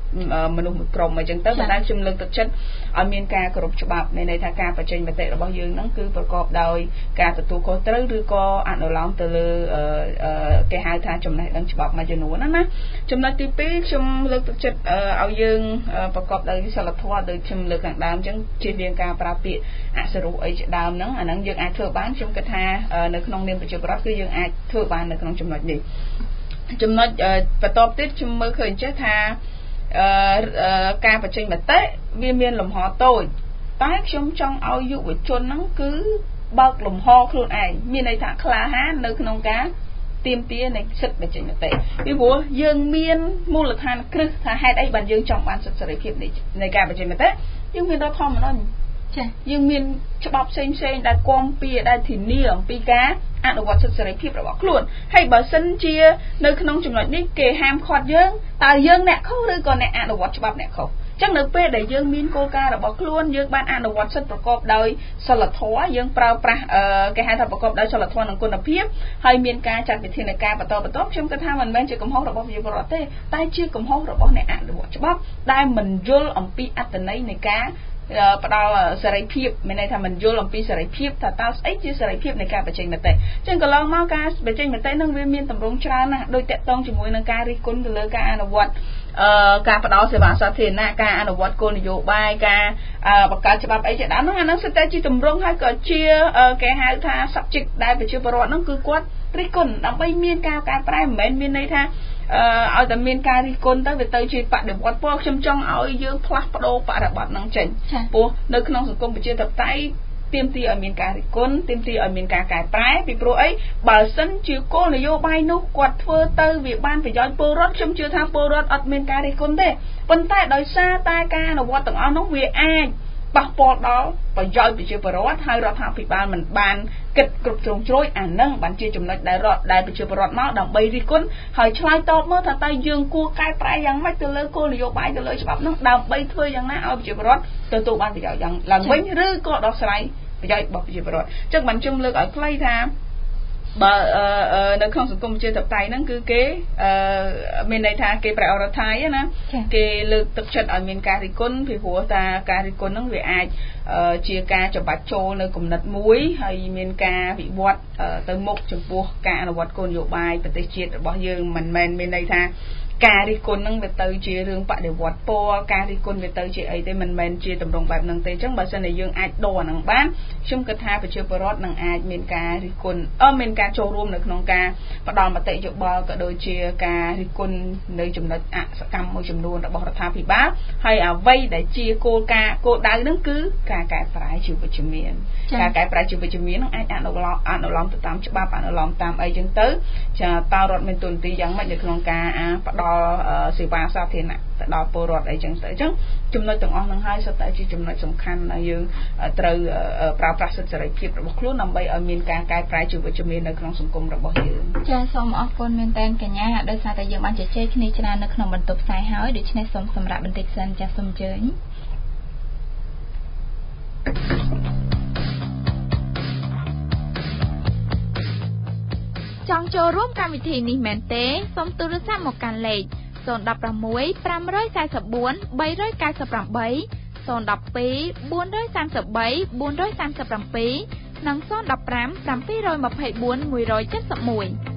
មនុស្សមួយក្រុមអញ្ចឹងទៅប៉ុន្តែខ្ញុំលើកទឹកចិត្តឲ្យមានការគោរពច្បាប់មានន័យថាការបញ្ចេញមតិរបស់យើងហ្នឹងគឺប្រកបដោយការទទួលខុសត្រូវឬក៏អនុលោមទៅលើគេហៅថាចំណេះដឹងច្បាប់មួយចំនួនណាចំណុចទី2ខ្ញុំលើកទឹកចិត្តឲ្យយើងប្រកបដោយសិលធម៌ដូចខ្ញុំលើកខាងដើមអញ្ចឹងជៀសវាងការប្រើពាក្យអសុរោះអីជាដើមហ្នឹងអាហ្នឹងយើងអាចធ្វើបានខ្ញុំគិតថានៅក្នុងនាមប្រជាពលរដ្ឋគឺយើងអាចធ្វើបាននៅក្នុងចំណុចនេះចំណុចបន្តទៀតខ្ញុំមើលឃើញចេះថាការបញ្ចេញមតិវាមានលំហតូចតែខ្ញុំចង់ឲ្យយុវជនហ្នឹងគឺបើកលំហខ្លួនឯងមានន័យថាក្លាហាននៅក្នុងការទាមទារនៃសិទ្ធិបញ្ចេញមតិពីព្រោះយើងមានមូលដ្ឋានគ្រឹះថាហេតុអីបានយើងចង់បានសិទ្ធិសេរីភាពនៃការបញ្ចេញមតិយើងមានរដ្ឋធម្មនុញ្ញចា៎យើងមានច្បាប់ផ្សេងៗដែលគាំពៀដែលធានាអំពីការអនុវត្តសិទ្ធិសេរីភាពរបស់ខ្លួនហើយបើសិនជានៅក្នុងចំណុចនេះគេហាមឃាត់យើងតើយើងអ្នកខុសឬក៏អ្នកអនុវត្តច្បាប់អ្នកខុសចឹងនៅពេលដែលយើងមានគោលការណ៍របស់ខ្លួនយើងបានអនុវត្តសិទ្ធិប្រកបដោយសិលធម៌យើងប្រើប្រាស់គេហៅថាប្រកបដោយសិលធម៌និងគុណភាពហើយមានការចាត់វិធានការបន្តខ្ញុំគិតថាមិនមែនជាកំហុសរបស់ប្រជាពលរដ្ឋទេតែជាកំហុសរបស់អ្នកអនុវត្តច្បាប់ដែលមិនយល់អំពីអត្ថន័យនៃការផ្ដល់សេរីភាពមានន័យថាមិនយល់អំពីសេរីភាពថាតើស្អីជាសេរីភាពនៃការបញ្ចេញមតិចឹងកន្លងមកការបញ្ចេញមតិនឹងវាមានទម្រង់ច្រើនណាស់ដោយតាក់ទងជាមួយនឹងការរិះគន់ទៅលើការអនុវត្តការផ្ដល់សេវាសាធារណៈការអនុវត្តគោលនយោបាយការបង្កើតច្បាប់អីជាដើមហ្នឹងអាហ្នឹងសិតតែជាទម្រង់ហើយក៏ជាគេហៅថា subject ដែលប្រជាពលរដ្ឋហ្នឹងគឺគាត់រិះគន់ដើម្បីមានការកែប្រែមិនមែនមានន័យថាឲ្យតែមានការរិះគន់ទៅវាទៅជាបដិវត្តពណ៌ខ្ញុំចង់ឲ្យយើងផ្លាស់ប្ដូរបរិបទហ្នឹងចេញព្រោះនៅក្នុងសង្គមប្រជាធិបតេយ្យទាមទារឲ្យមានការរិះគន់ទាមទារឲ្យមានការកែប្រែពីព្រោះអីបើសិនជាគោលនយោបាយនោះគាត់ធ្វើទៅវាបានប្រយោជន៍ពលរដ្ឋខ្ញុំជឿថាពលរដ្ឋអត់មានការរិះគន់ទេប៉ុន្តែដោយសារតែការអនុវត្តទាំងអស់នោះវាអាចប៉ះពាល់ដល់ប្រយោជន៍ប្រជាពលរដ្ឋហើយរដ្ឋាភិបាលមិនបានគិតគ្រប់ជ្រុងជ្រោយអានឹងបានជាចំណុចដែលប្រជាពលរដ្ឋមកដើម្បីរិះគន់ហើយឆ្លើយតបមកថាតើយើងគួរកែប្រែយ៉ាងម៉េចទៅលើគោលនយោបាយទៅលើច្បាប់នោះដើម្បីធ្វើយ៉ាងណាឲ្យប្រជាពលរដ្ឋទទួលបានប្រយោជន៍យ៉ាងឡើងវិញឬក៏ដោះស្រាយប្រយោជន៍របស់ប្រជាពលរដ្ឋអញ្ចឹងបានខ្ញុំលើកឲ្យខ្លីថាបើនៅក្នុងសង្គមប្រជាធិបតេយ្យហ្នឹងគឺគេមានន័យថាគេ prioritize ណាគេលើកទឹកចិត្តឲ្យមានការរិះគន់ពីព្រោះថាការរិះគន់ហ្នឹងវាអាចជាការច្បាច់ចូលនៅគំនិតមួយហើយមានការវិវត្តទៅមុខចំពោះការអនុវត្តគោលនយោបាយប្រទេសជាតិរបស់យើងមិនមែនមានន័យថាការរិះគន់ហ្នឹងវាទៅជារឿងបដិវត្តពណ៌ការរិះគន់វាទៅជាអីទេមិនមែនជាទម្រង់បែបហ្នឹងទេអញ្ចឹងបើសិនជាយើងអាចដូរអាហ្នឹងបានខ្ញុំគិតថាប្រជាពលរដ្ឋនឹងអាចមានការរិះគន់មានការចូលរួមនៅក្នុងការផ្ដល់មតិយោបល់ក៏ដូចជាការរិះគន់នៅចំណុចអសកម្មមួយចំនួនរបស់រដ្ឋាភិបាលហើយអ្វីដែលជាគោលដៅហ្នឹងគឺការកែប្រែជីវវិជ្ជមានការកែប្រែជីវវិជ្ជមានហ្នឹងអាចអនុលោមទៅតាមច្បាប់អនុលោមតាមអីចឹងទៅចាតើរដ្ឋមានទូនទីយ៉ាងម៉េចនៅក្នុងការផ្ដល់សេវាសាធារណៈទៅដល់ពលរដ្ឋអីចឹងទៅអញ្ចឹងចំណុចទាំងអស់ហ្នឹងហើយសុទ្ធតែជាចំណុចសំខាន់ដែលយើងត្រូវប្រើប្រាស់សិទ្ធិសេរីភាពរបស់ខ្លួនដើម្បីឲ្យមានការកែប្រែជីវវិជ្ជមាននៅក្នុងសង្គមរបស់យើងចាសូមអរគុណមែនតើកញ្ញាដោយសារតែយើងបានជជែកគ្នាច្រើននៅក្នុងបន្ទប់ផ្សាយហើយដូច្នេះសូមសម្រាប់បន្តិចសិនចាសូមអញ្ជើញចង់ចូលរួមកម្មវិធីនេះមែនទេសូមទូរស័ព្ទមកកាន់លេខ016 544 398 012 433 437និង015 724 171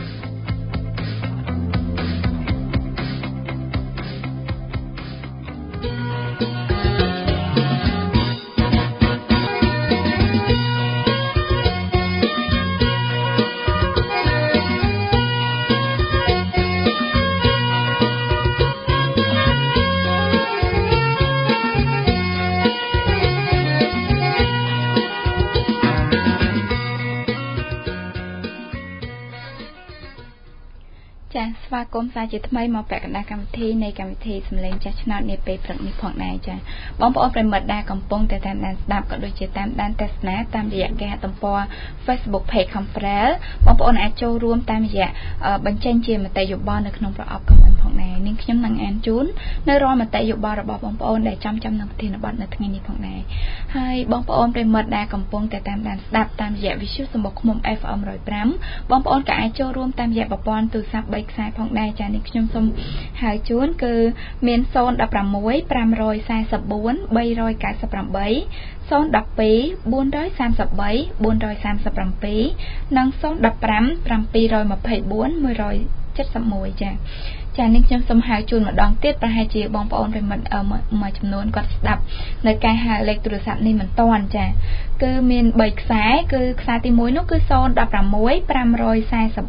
ស្វាគមន៍សាជាថ្មីមកពាក់កណ្ដាលកម្មវិធីនៃកម្មវិធីសម្លេងចាស់ឆ្នោតនាពេលព្រឹកនេះផងដែរចាបងប្អូនប្រិមិត្តដែលកំពុងតែតាមដានស្ដាប់ក៏ដូចជាតាមដានទស្សនាតាមរយៈគេហទំព័រ Facebook Page Comprel បងប្អូនអាចចូលរួមតាមរយៈបញ្ចេញជាមតិយោបល់នៅក្នុងប្រអប់ comment ផងដែរនាងខ្ញុំនឹងអានជូននៅរាល់មតិយោបល់របស់បងប្អូនដែលចំនៅប្រធានបទនៅថ្ងៃនេះផងដែរហើយបងប្អូនប្រិមិត្តដែលកំពុងតែតាមដានស្ដាប់តាមរយៈ Visual សម្បុកឃុំ FM 105បងប្អូនក៏អាចចូលរួមតាមរយៈប្រព័ន្ធទូរស័ព្ទ3ខ្សសាយផងដែរចានេះខ្ញុំសូមហៅជូនគឺមាន016 544 398 012 433 437 និង015 724 171ចាចានេះខ្ញុំសូមហៅជូនម្ដងទៀតប្រហែលជាបងប្អូនប្រិមិត្តមួយចំនួនគាត់ស្ដាប់នៅការហៅលេខទូរស័ព្ទនេះមិនទាន់ចាគឺមាន3ខ្សែគឺខ្សែទី1នោះគឺ016 544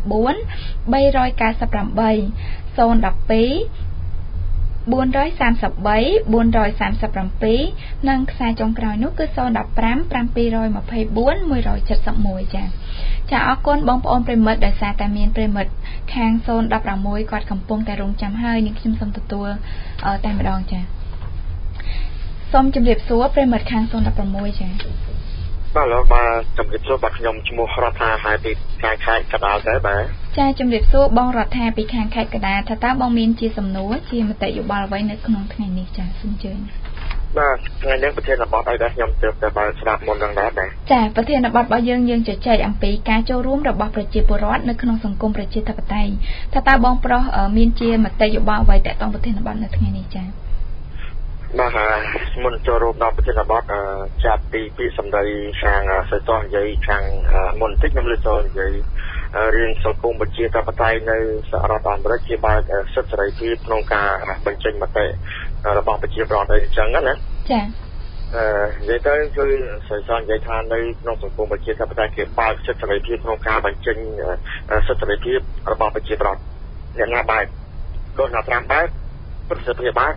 398 012 433 437 និងខ្សែចុងក្រោយនោះគឺ015 724 171ចាអរគុណបងប្អូនប្រិមិត្តដែលសារតែមានប្រិមិត្តខាង016គាត់កំពុងតែរងចាំហើយនេះខ្ញុំសូមទទួលតែម្ដងចាសូមជម្រាបសួរប្រិមិត្តខាង016ចាបាទលោកបាទជំរាបសួរបាទខ្ញុំឈ្មោះរដ្ឋាហើយពីខាងខេត្តកណ្ដាលទៅបាទចាជំរាបសួរបងរដ្ឋាពីខាងខេត្តកណ្ដាលថាតើបងមានជាសំណួរជាមតិយោបល់អ្វីនៅក្នុងថ្ងៃនេះចាសូមអញ្ជើញបាទថ្ងៃនេះប្រធានបទអីដែរខ្ញុំទើបតែបើស្ដាប់មុននឹងដែរចាប្រធានបទរបស់យើងជជែកអំពីការចូលរួមរបស់ប្រជាពលរដ្ឋនៅក្នុងសង្គមប្រជាធិបតេយ្យថាតើបងប្រុសមានជាមតិយោបល់អ្វីតើតងប្រធានបទនៅថ្ងៃនេះចាបាទមុនចូលរួមដល់ប្រធានបទចាប់ពីពាក្យសម្ដីខាងសិទ្ធិនិយាយខាងមុនតិចខ្ញុំលើកចូលនិយាយរឿងសង្គមប្រជាធិបតេយ្យនៅសហរដ្ឋអាមេរិកជាបើកសិទ្ធិសេរីភាពក្នុងការបញ្ចេញមតិរបស់ប្រជាពលរដ្ឋអីចឹងណាចានិយាយទៅគឺសិស្សនិយាយថានៅក្នុងសង្គមប្រជាធិបតេយ្យគេបើកសិទ្ធិសេរីភាពក្នុងការបញ្ចេញសិទ្ធិសេរីភាពរបស់ប្រជាពលរដ្ឋអ្នកណាបែបដូចណា5បែបប្រសិទ្ធភាពបែប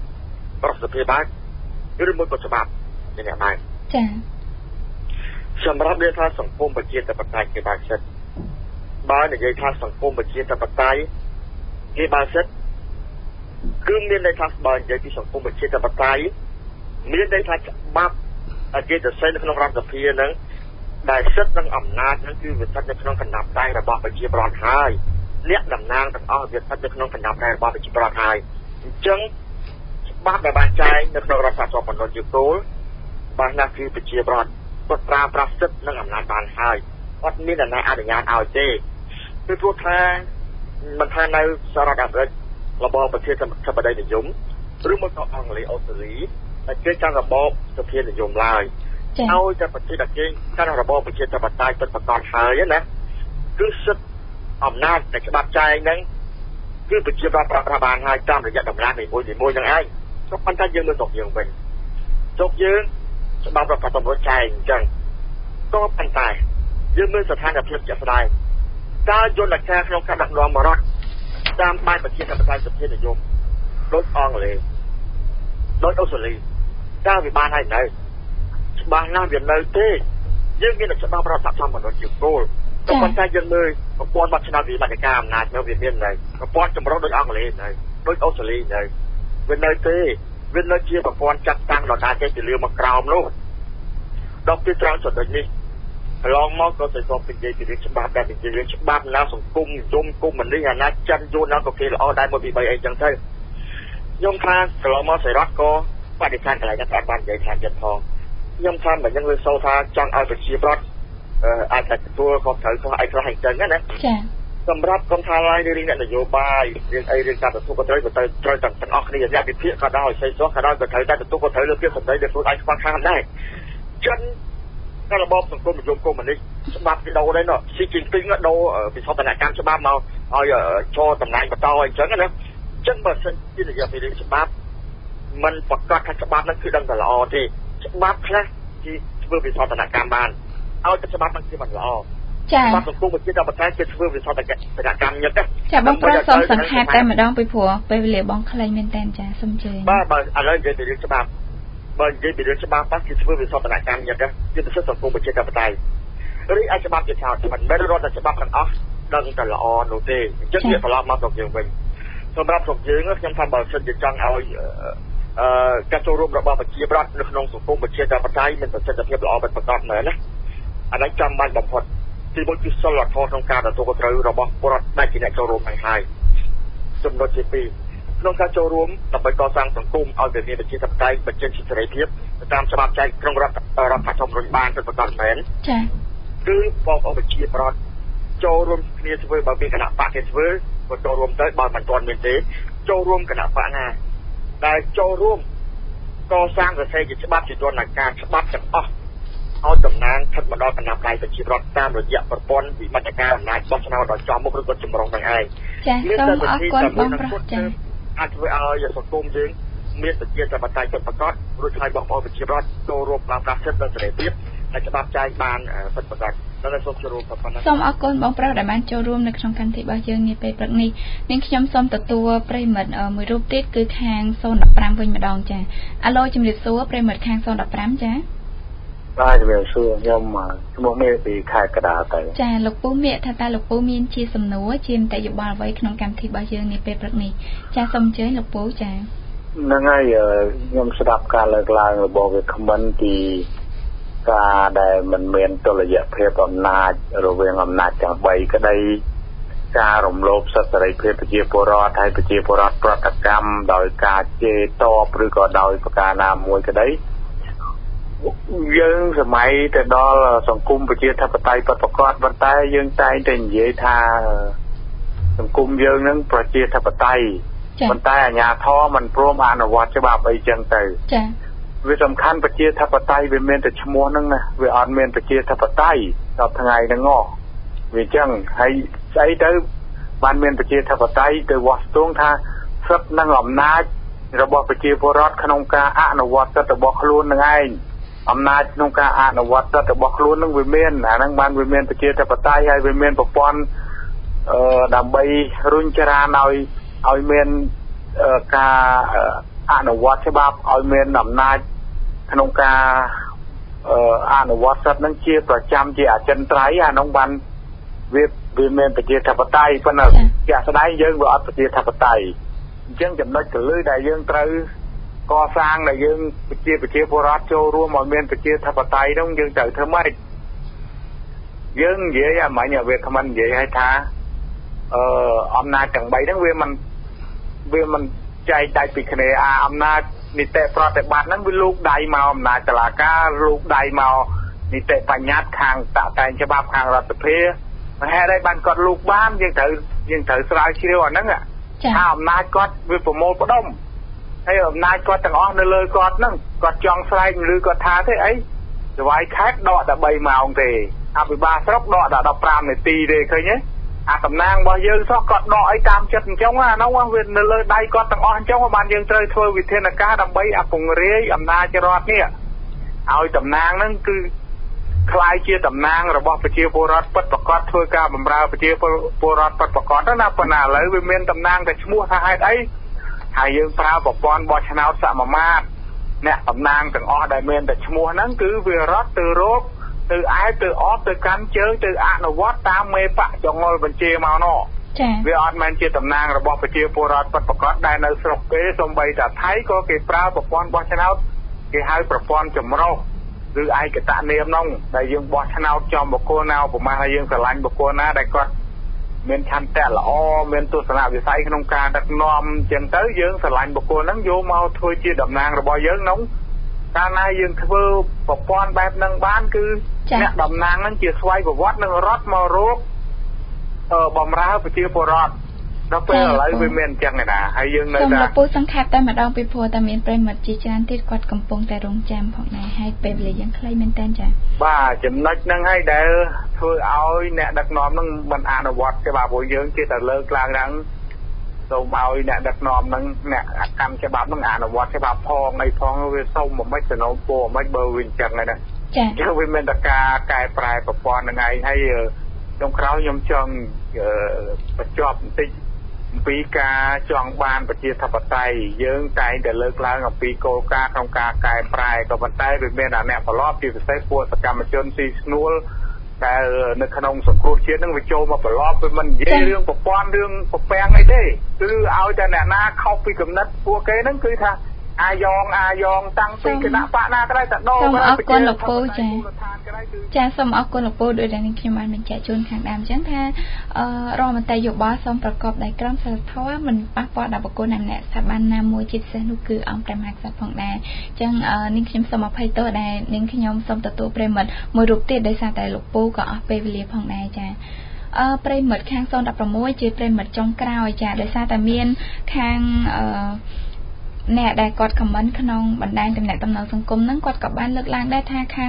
ឬមួយក៏ច្បាប់អ្នកបែបចាសម្រាប់និយាយថាសង្គមប្រជាធិបតេយ្យគេបើកសិទ្ធិបើនិយាយថាសង្គមប្រជាធិបតេយ្យគេបើកសិទ្ធិគឺមានន័យថាបើនិយាយពីសង្គមប្រជាធិបតេយ្យមានន័យថាច្បាប់គេទៅសេនៅក្នុងរដ្ឋសភាហ្នឹងដែលសិទ្ធិនិងអំណាចហ្នឹងគឺវាស្ថិតនៅក្នុងកណ្ដាប់ដៃរបស់ប្រជាពលរដ្ឋហើយអ្នកតំណាងទាំងអស់វាស្ថិតនៅក្នុងកណ្ដាប់ដៃរបស់ប្រជាពលរដ្ឋហើយអញ្ចឹងច្បាប់ដែលបានចែងនៅក្នុងរដ្ឋធម្មនុញ្ញជាគោលបានណាគឺប្រជាពលរដ្ឋគាត់ប្រើប្រាស់សិទ្ធិនិងអំណាចបានហើយគាត់មានអ្នកណាអនុញ្ញាតឲ្យទេគឺព្រោះថាមិនថានៅសហរដ្ឋអាមេរិករបបប្រជាធិបតេយ្យនិយមឬមកក៏អង់គ្លេសអូស្ត្រាលីតែគេចង់របបសភានិយមឡើយឲ្យតែប្រទេសដែលគេកាន់របបប្រជាធិបតេយ្យពិតប្រាកដហើយណាគឺសិទ្ធិអំណាចដែលច្បាប់ចែងហ្នឹងគឺប្រជាពលរដ្ឋប្រើប្រាស់បានហើយតាមរយៈដំណាក់នីមួយៗហ្នឹងឯងក៏ប៉ុន្តែយើងមើលស្រុកយើងវិញស្រុកយើងច្បាប់រដ្ឋធម្មនុញ្ញចែងអញ្ចឹងក៏ប៉ុន្តែយើងមើលស្ថានភាពជាក់ស្ដែងតើយន្តការក្នុងការដឹកនាំរដ្ឋតាមបែបប្រជាធិបតេយ្យសភានិយមដូចអង់គ្លេសដូចអូស្ត្រាលីតើវាបានហើយនៅច្បាស់ណាស់វានៅទេយើងមានច្បាប់រដ្ឋធម្មនុញ្ញជាគោលក៏ប៉ុន្តែយើងមើលប្រព័ន្ធបទឆ្នោតវិបត្តិការអំណាចនៅវាមាននៅប្រព័ន្ធចម្រុះដូចអង់គ្លេសនៅដូចអូស្ត្រាលីនៅវានៅទេវានៅជាប្រព័ន្ធចាត់តាំងដល់តែពីលើមកក្រោមនោះដល់ពីត្រង់ចំណុចនេះកន្លងមកក៏ទៅគាត់និយាយពីរឿងច្បាប់ដែលនិយាយរឿងច្បាប់ណាសង្គមនិយមកុម្មុយនីសអាណាចិនយួនណាក៏គេល្អដែរមួយពី3អីចឹងទៅខ្ញុំថាកន្លងមកសេរដ្ឋក៏បដិសេធកន្លែងហ្នឹងបាននិយាយថាចិត្តផងខ្ញុំថាមិនយ៉ាងលើសូថាចង់ឲ្យប្រជាប្រដ្ឋអាចទទួលខុសត្រូវអីខ្លះអីចឹងណាចាសម្រាប់កុំថាឡើយរឿងអ្នកនយោបាយរឿងអីរឿងការទទួលខុសត្រូវក៏ត្រូវទាំងអស់គ្នាអ្នកវិភាគក៏ដោយសេសោះក៏ដោយក៏ត្រូវតែទទួលខុសត្រូវលើពាក្យសម្ដីដែលខ្លួនឯងខ្វះខាតដែរចិនកាលរបបសង្គមនិយមកុម្មុយនីសច្បាប់គេដូរដែរស៊ីជីនពីងដូរពីសោតនកម្មច្បាប់មកឲ្យចូលតំណែងបន្តអញ្ចឹងណាចឹងបើសិនជានិយាយពីរឿងច្បាប់มันប្រកាសថាច្បាប់ហ្នឹងគឺដឹងតែល្អទេច្បាប់ខ្លះគេធ្វើវិសោធនកម្មបានឲ្យតែច្បាប់ហ្នឹងគឺមិនល្អចា៎បាទសង្គមប្រជាធិបតេយ្យគេធ្វើវិសោធនកម្មញឹកចា៎បងប្រុសសូមសង្ខេបតែម្ដងពីព្រោះពេលវេលាបងខ្លីមែនតើចា៎សូមជឿបាទឥឡូវនិយាយពីរឿងច្បាប់បើនិយាយពីរឿងច្បាប់ប៉ះគេធ្វើវិសោធនកម្មញឹកជាពិសេសសង្គមប្រជាធិបតេយ្យរីឯច្បាប់ជាឆោតមិនមែនរដ្ឋតែច្បាប់ទាំងអស់ដឹងតែល្អនោះទេអញ្ចឹងវាត្រឡប់មកស្រុកយើងវិញសម្រាប់ស្រុកយើងខ្ញុំថាបើសិនជាចង់ឲ្យការចូលរួមរបស់ប្រជាប្រដ្ឋនៅក្នុងសង្គមប្រជាធិបតេយ្យមានប្រសិទ្ធភាពល្អពិតប្រាកដមែនណាអានេះចាំបាច់បំផុតទីមួយគឺសិលធម៌ក្នុងការទទួលខុសត្រូវរបស់ពលរដ្ឋដែលជាអ្នកចូលរួមហ្នឹងហើយចំណុចទី2ក្នុងការចូលរួមដើម្បីកសាងសង្គមឲ្យវាមានប្រជាធិបតេយ្យបញ្ចេញសិទ្ធិសេរីភាពតាមច្បាប់ចែងក្នុងរដ្ឋធម្មនុញ្ញបានពិតប្រាកដមែនចា៎គឺបងប្អូនប្រជាប្រដ្ឋចូលរួមគ្នាធ្វើបើមានគណៈបកគេធ្វើក៏ចូលរួមទៅបើមិនទាន់មានទេចូលរួមគណៈបកណាដែលចូលរួមកសាងសរសេរជាច្បាប់ជាយន្តការច្បាប់ទាំងអស់ឲ្យតំណាងស្ថិតមកដល់គណៈបកប្រជាប្រដ្ឋតាមរយៈប្រព័ន្ធវិមជ្ឈការអំណាចបោះឆ្នោតដល់ចំមុខឬក៏ចម្រុះនឹងឯងចាសូមអរគុណបងប្រុសចាអាចធ្វើឲ្យសង្គមយើងមានប្រជាធិបតេយ្យពិតប្រាកដរួចហើយបងប្អូនប្រជាប្រដ្ឋចូលរួមប្រើប្រាស់សិទ្ធិនិងសេរីភាពដែលច្បាប់ចែងបានពិតប្រាកដដល់សូមចូលរួមប៉ុណ្ណឹងសូមអរគុណបងប្រុសដែលបានចូលរួមនៅក្នុងកម្មវិធីរបស់យើងនាពេលព្រឹកនេះនាងខ្ញុំសូមទទួលប្រិមិត្តមួយរូបទៀតគឺខាង015វិញម្ដងចាអាឡូជំរាបសួរប្រិមិត្តខាង015ចាបាទជំរាបសួរខ្ញុំឈ្មោះមេពីខេត្តកណ្ដាលទៅចាលោកពូមេថាតើលោកពូមានជាសំណួរជាមតិយោបល់អ្វីក្នុងកម្មវិធីរបស់យើងនាពេលព្រឹកនេះចាសូមអញ្ជើញលោកពូចាហ្នឹងហើយខ្ញុំស្ដាប់ការលើកឡើងរបស់វាខមមិនពីការដែលមិនមានតុល្យភាពអំណាចរវាងអំណាចទាំង3ក្តីការរំលោភសិទ្ធិសេរីភាពប្រជាពលរដ្ឋហើយប្រជាពលរដ្ឋប្រតិកម្មដោយការជេរតបឬក៏ដោយប្រការណាមួយក្តីយើងសម័យទៅដល់សង្គមប្រជាធិបតេយ្យពិតប្រាកដប៉ុន្តែយើងតែងតែនិយាយថាសង្គមយើងនឹងប្រជាធិបតេយ្យប៉ុន្តែអាជ្ញាធរមិនព្រមអនុវត្តច្បាប់អីចឹងទៅចា៎វាសំខាន់ប្រជាធិបតេយ្យវាមានតែឈ្មោះហ្នឹងណាវាអត់មានប្រជាធិបតេយ្យដល់ថ្ងៃហ្នឹងវាចឹងហើយស្អីទៅបានមានប្រជាធិបតេយ្យទៅវាស់ស្ទង់ថាសិទ្ធិនិងអំណាចរបស់ប្រជាពលរដ្ឋក្នុងការអនុវត្តសិទ្ធិរបស់ខ្លួននឹងឯងអំណាចក្នុងការអនុវត្តសិទ្ធិរបស់ខ្លួននឹងវាមានអាហ្នឹងបានវាមានប្រជាធិបតេយ្យហើយវាមានប្រព័ន្ធដើម្បីរុញច្រានឲ្យមានការអនុវត្តច្បាប់ឲ្យមានអំណាចក្នុងការអនុវត្តសិទ្ធិនឹងជាប្រចាំជាអចិន្ត្រៃយ៍អានោះបានវាមានប្រជាធិបតេយ្យប៉ុន្តែជាក់ស្ដែងយើងវាអត់ប្រជាធិបតេយ្យអញ្ចឹងចំណុចកលឺដែលយើងត្រូវកសាងដែលយើងប្រជាពលរដ្ឋចូលរួមឲ្យមានប្រជាធិបតេយ្យនោះយើងត្រូវធ្វើម៉េចយើងនិយាយអាមិញវាគ្មិននិយាយឲ្យថាអំណាចទាំង3ហ្នឹងវាមិនចែកដាច់ពីគ្នាអំណាចនីតិប្រតិបត្តិហ្នឹងវាលោកដៃមកអំណាចតុលាការលោកដៃមកនីតិបញ្ញត្តិខាងតាក់តែងច្បាប់ខាងរដ្ឋសភាហេតុអីបានគាត់លោកបានយើងត្រូវស្រាវជ្រាវអាហ្នឹងថាអំណាចគាត់វាប្រមូលផ្ដុំហើយអំណាចគាត់ទាំងអស់នៅលើគាត់ហ្នឹងគាត់ចង់ស្រែកឬគាត់ថាទេអីចវាយខេត្តដកតែ3ម៉ោងទេអភិបាលស្រុកដកតែ15នាទីទេឃើញទេអាតំណាងរបស់យើងសោះគាត់ដកអីតាមចិត្តអញ្ចឹងអានោះវានៅលើដៃគាត់ទាំងអស់អញ្ចឹងបានយើងត្រូវធ្វើវិធានការដើម្បីពង្រាយអំណាចរដ្ឋនេះឲ្យតំណាងហ្នឹងគឺខ្លាយជាតំណាងរបស់ប្រជាពលរដ្ឋពិតប្រាកដធ្វើការបម្រើប្រជាពលរដ្ឋពិតប្រាកដណាប៉ុន្តែឥឡូវវាមានតំណាងតែឈ្មោះថាហេតុអីហើយយើងប្រើប្រព័ន្ធបោះឆ្នោតសមាមាត្រអ្នកតំណាងទាំងអស់ដែលមានតែឈ្មោះហ្នឹងគឺវារត់ទៅរកទៅអែទៅអបទៅកាន់ជើងទៅអនុវត្តតាមមេបកចងល់បញ្ជាមកនោះចា៎វាអត់មែនជាតំណាងរបស់ប្រជាពលរដ្ឋពិតប្រាកដដែលនៅស្រុកគេសូម្បីតែថៃក៏គេប្រើប្រព័ន្ធបោះឆ្នោតគេហៅប្រព័ន្ធចម្រុះឬឯកតនាមនោះដែលយើងបោះឆ្នោតចំបុគ្គលណាប្រមាណហើយយើងស្រឡាញ់បុគ្គលណាដែលគាត់មានឆន្ទៈល្អមានទស្សនវិស័យក្នុងការដឹកនាំអញ្ចឹងទៅយើងស្រឡាញ់បុគ្គលហ្នឹងយកមកធ្វើជាតំណាងរបស់យើងនោះកាលណាយើងធ្វើប្រព័ន្ធបែបហ្នឹងបានគឺអ្នកតំណាងហ្នឹងជាស្វ័យប្រវត្តិនឹងរត់មករកបំរើប្រជាពលរដ្ឋដល់ពេលឥឡូវវាមានអញ្ចឹងឯណាហើយយើងនៅតែសូមលោកពូសង្ខេបតែម្ដងពីព្រោះតែមានប្រិមត្តជាច្រើនទៀតគាត់កំពុងតែរងចាំផងដែរហើយពេលវេលាយ៉ាងខ្លីមែនតើចា៎បាទចំណុចហ្នឹងហើយដែលធ្វើឲ្យអ្នកដឹកនាំហ្នឹងមិនអនុវត្តច្បាប់របស់យើងជាតែលើកឡើងហ្នឹងសូមឲ្យអ្នកដឹកនាំហ្នឹងអ្នកកម្មច្បាប់ហ្នឹងអនុវត្តច្បាប់ផងអីផងវាសូមមិនសំណូមពរមិនបើវាអញ្ចឹងហើយណាចា៎គឺវាមានតែការកែប្រែប្រព័ន្ធហ្នឹងឯងហើយចុងក្រោយខ្ញុំចង់បញ្ចប់បន្តិចអំពីការចង់បានប្រជាធិបតេយ្យយើងតែងតែលើកឡើងអំពីគោលការណ៍ក្នុងការកែប្រែក៏ប៉ុន្តែវាមានអ្នកប្រឡប់ជាពិសេសពួកសកម្មជនស៊ីស្នួលដែលនៅក្នុងសង្គ្រោះជាតិនឹងវាចូលមកប្រឡប់វាមិននិយាយរឿងប្រព័ន្ធរឿងប្រពាំងអីទេគឺឲ្យតែអ្នកណាខុសពីគំនិតពួកគេហ្នឹងគឺថាអាយ៉ងតាំងពីគណៈបកណាក៏ដោយតែដោសូមអរគុណលោកពូចាសូមអរគុណលោកពូដោយដែលនេះខ្ញុំបានបញ្ជាក់ជូនខាងដើមអញ្ចឹងថារាល់មតិយោបល់សូមប្រកបដោយក្រមសីលធម៌មិនប៉ះពាល់ដល់បុគ្គលណាម្នាក់ស្ថាប័នណាមួយជាពិសេសនោះគឺអង្គព្រះមហាក្សត្រផងដែរអញ្ចឹងនេះខ្ញុំសូមអភ័យទោសដែលនាងខ្ញុំសូមទទួលប្រិមិត្តមួយរូបទៀតដោយសារតែលោកពូក៏អស់ពេលវេលាផងដែរចាប្រិមិត្តខាង016ជាប្រិមិត្តចុងក្រោយចាដោយសារតែមានខាងអ្នកដែលគាត់ខមមិនក្នុងបណ្ដាញទំនាក់ទំនងសង្គមហ្នឹងគាត់ក៏បានលើកឡើងដែរថាខាង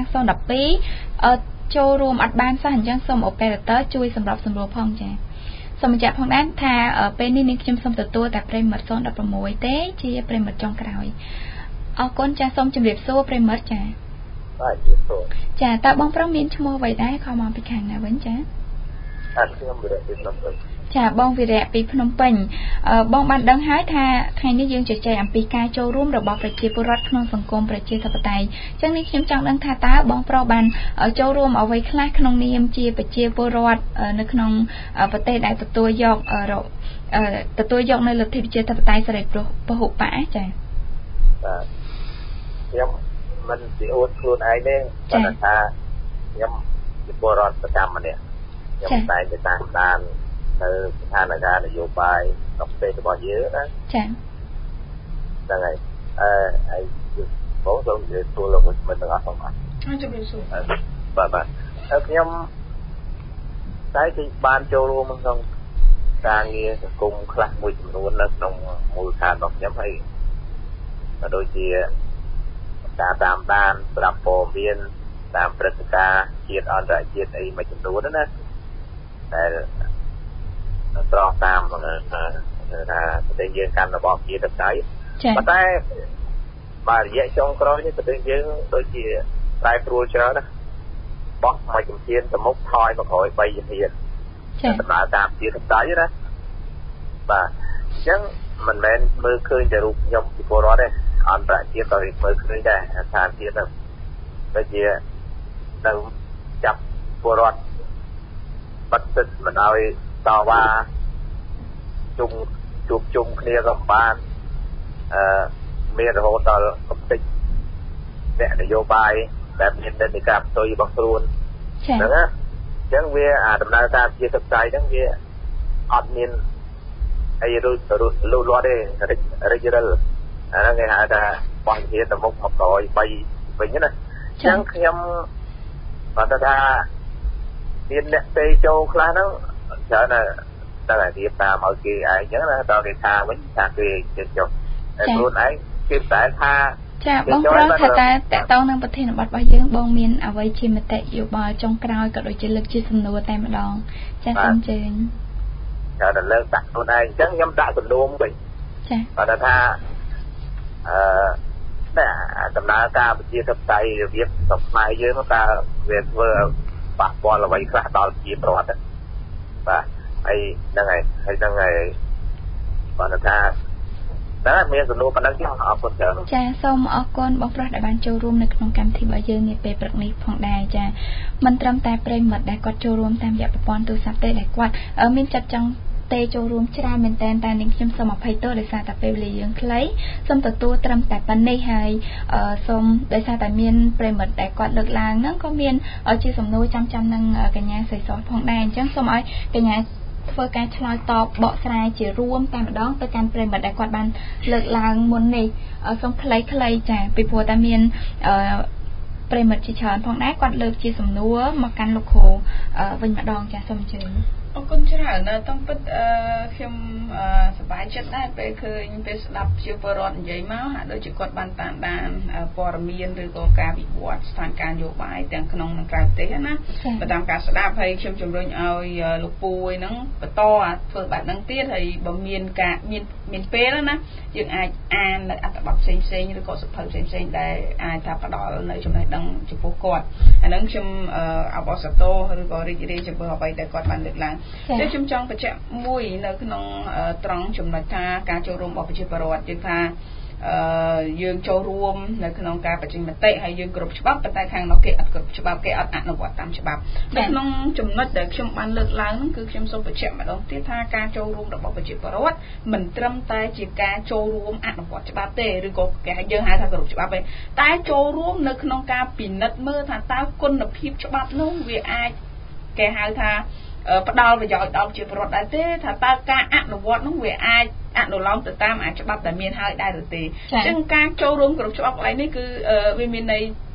012ចូលរួមអត់បានសោះអញ្ចឹងសូម operator ជួយសម្របសម្រួលផងចាសូមបញ្ជាក់ផងដែរថាពេលនេះនាងខ្ញុំសូមទទួលតែប្រិមិត្ត016ទេជាប្រិមិត្តចុងក្រោយអរគុណចាសូមជម្រាបសួរប្រិមិត្តចាបាទជម្រាបសួរចាតើបងប្រុសមានឈ្មោះអ្វីដែរខំមកពីខាងណាវិញចាខ្ញុំវិរៈពីភ្នំពេញចាបងវិរៈពីភ្នំពេញបងបានដឹងហើយថាថ្ងៃនេះយើងជជែកអំពីការចូលរួមរបស់ប្រជាពលរដ្ឋក្នុងសង្គមប្រជាធិបតេយ្យអញ្ចឹងនេះខ្ញុំចង់ដឹងថាតើបងប្រុសបានចូលរួមអ្វីខ្លះក្នុងនាមជាប្រជាពលរដ្ឋនៅក្នុងប្រទេសដែលទទួលយកនៅលទ្ធិប្រជាធិបតេយ្យសេរីពហុបកចាបាទខ្ញុំមិនពីអួតខ្លួនឯងទេប៉ុន្តែថាខ្ញុំជាពលរដ្ឋសកម្មម្នាក់ខ្ញុំតែងតែតាមដាននៅស្ថានភាពនយោបាយក្នុងប្រទេសរបស់យើងណាចា៎ហ្នឹងហើយហើយបងសូមនិយាយទូលោកមិត្តទាំងអស់ផងបាទជំរាបសួរបាទខ្ញុំតែទីបានចូលរួមក្នុងការងារសង្គមខ្លះមួយចំនួននៅក្នុងមូលដ្ឋានរបស់ខ្ញុំហើយក៏ដូចជាការតាមដានប្រាប់ព័ត៌មានតាមព្រឹត្តិការណ៍ជាតិអន្តរជាតិអីមួយចំនួនណាដែលត្រង់តាមថាប្រទេសយើងកាន់របស់ជាតកៃប៉ុន្តែបាទរយៈចុងក្រោយនេះប្រទេសយើងដូចជាតែព្រួលច្រើនណាបោះមួយជំហានទៅមុខថយមកក្រោយ3ជំហានដំណើរតាមជាតកៃណាបាទអញ្ចឹងមិនមែនមើលឃើញតែរូបខ្ញុំពីពលរដ្ឋទេអន្តរជាតិក៏មើលឃើញដែរថាជាតិទៅដូចជានៅចាប់ពលរដ្ឋបាត់ទឹកមិនឲ្យតវ៉ាជួបជុំគ្នាក៏បានមានរហូតដល់កំតិចអ្នកនយោបាយដែលមាននិន្នាការផ្ទុយរបស់ខ្លួនហ្នឹងណាអញ្ចឹងវាដំណើរការជាសព្វហ្នឹងវាអត់មានអីលូតលាស់ទេរិចរិលហ្នឹងគេហៅថាបោះជាទៅមុខមកក្រោយ3វិញណាអញ្ចឹងខ្ញុំគាត់ថាមានអ្នកទេចូលខ្លះហ្នឹងច្រើនតែតែរៀបតាមឲ្យគេឯងអញ្ចឹងណាដល់គេថាវិញថាគេជិះចុះតែខ្លួនឯងគេតែថាចាបងប្រុសថាតើតកតងនឹងប្រធានបទរបស់យើងបងមានអ្វីជាមតិយោបល់ចុងក្រោយក៏ដូចជាលើកជាសំណួរតែម្ដងចាសូមជើញចាដល់លើកដាក់ខ្លួនឯងអញ្ចឹងខ្ញុំដាក់សំណួរវិញចាគាត់ថាតែដំណើរការប្រជាធិបតេយ្យរបៀបសព្វថ្ងៃយើងតើវាធ្វើប៉ះពាល់អ្វីខ្លះដល់ប្រជាពលរដ្ឋបាទហើយហ្នឹងហើយគាត់ថាតែមានសំណួរប៉ុណ្ណឹងចុះអរគុណច្រើនចាសូមអរគុណបងប្រុសដែលបានចូលរួមនៅក្នុងកម្មវិធីរបស់យើងនាពេលព្រឹកនេះផងដែរចាមិនត្រឹមតែប្រិមិត្តដែលគាត់ចូលរួមតាមរយៈប្រព័ន្ធទូរស័ព្ទទេដែលគាត់មានចិត្តចង់ទេចូលរួមច្រើនមែនតើតែនាងខ្ញុំសូមអភ័យទោសដោយសារតែពេលវេលាយើងខ្លីសូមទទួលត្រឹមតែប៉ុណ្ណេះហើយសូមដោយសារតែមានប្រិមិត្តដែលគាត់លើកឡើងហ្នឹងក៏មានជាសំណួរចាំនឹងកញ្ញាសីសផងដែរអញ្ចឹងសូមឲ្យកញ្ញាធ្វើការឆ្លើយតបបកស្រាយជារួមតែម្ដងទៅកាន់ប្រិមិត្តដែលគាត់បានលើកឡើងមុននេះសូមខ្លីៗចាពីព្រោះតែមានប្រិមិត្តជាច្រើនផងដែរគាត់លើកជាសំណួរមកកាន់លោកគ្រូវិញម្ដងចាសូមអញ្ជើញអរគុណច្រើនតាមពិតខ្ញុំសប្បាយចិត្តដែរពេលឃើញពេលស្ដាប់ជាពលរដ្ឋនិយាយមកហាក់ដូចជាគាត់បានតាមដានព័ត៌មានឬក៏ការវិវត្តស្ថានភាពនយោបាយទាំងក្នុងនិងក្រៅប្រទេសណាបើតាមការស្ដាប់ហើយខ្ញុំជំរុញឲ្យលោកពូហ្នឹងបន្តធ្វើបែបហ្នឹងទៀតហើយបើមានការមានពេលណាយើងអាចអាននៅអត្ថបទផ្សេងឬក៏សភៅផ្សេងដែលអាចថាផ្ដល់នៅចំណេះដឹងចំពោះគាត់អាហ្នឹងខ្ញុំអបអរសាទរឬក៏រីករាយចំពោះអ្វីដែលគាត់បានលើកឡើងតែខ្ញុំចង់បញ្ជាក់មួយនៅក្នុងត្រង់ចំណុចថាការចូលរួមរបស់ប្រជាពលរដ្ឋយើងថាយើងចូលរួមនៅក្នុងការបញ្ចេញមតិហើយយើងគ្រប់ច្បាប់ប៉ុន្តែខាងនោះគេអត់គ្រប់ច្បាប់គេអត់អនុវត្តតាមច្បាប់នៅក្នុងចំណុចដែលខ្ញុំបានលើកឡើងហ្នឹងគឺខ្ញុំសូមបញ្ជាក់ម្ដងទៀតថាការចូលរួមរបស់ប្រជាពលរដ្ឋមិនត្រឹមតែជាការចូលរួមអនុវត្តច្បាប់ទេឬក៏គេយើងហៅថាគ្រប់ច្បាប់ទេតែចូលរួមនៅក្នុងការពិនិត្យមើលថាតើគុណភាពច្បាប់នោះវាអាចគេហៅថាផ្ដល់ប្រយោជន៍ដល់ប្រជាពលរដ្ឋដែរទេថាតើការអនុវត្តនោះវាអាចអនុលោមទៅតាមច្បាប់ដែលមានហើយដែរឬទេអញ្ចឹងការចូលរួមគ្រប់ច្បាប់កន្លែងនេះគឺវាមានន័យ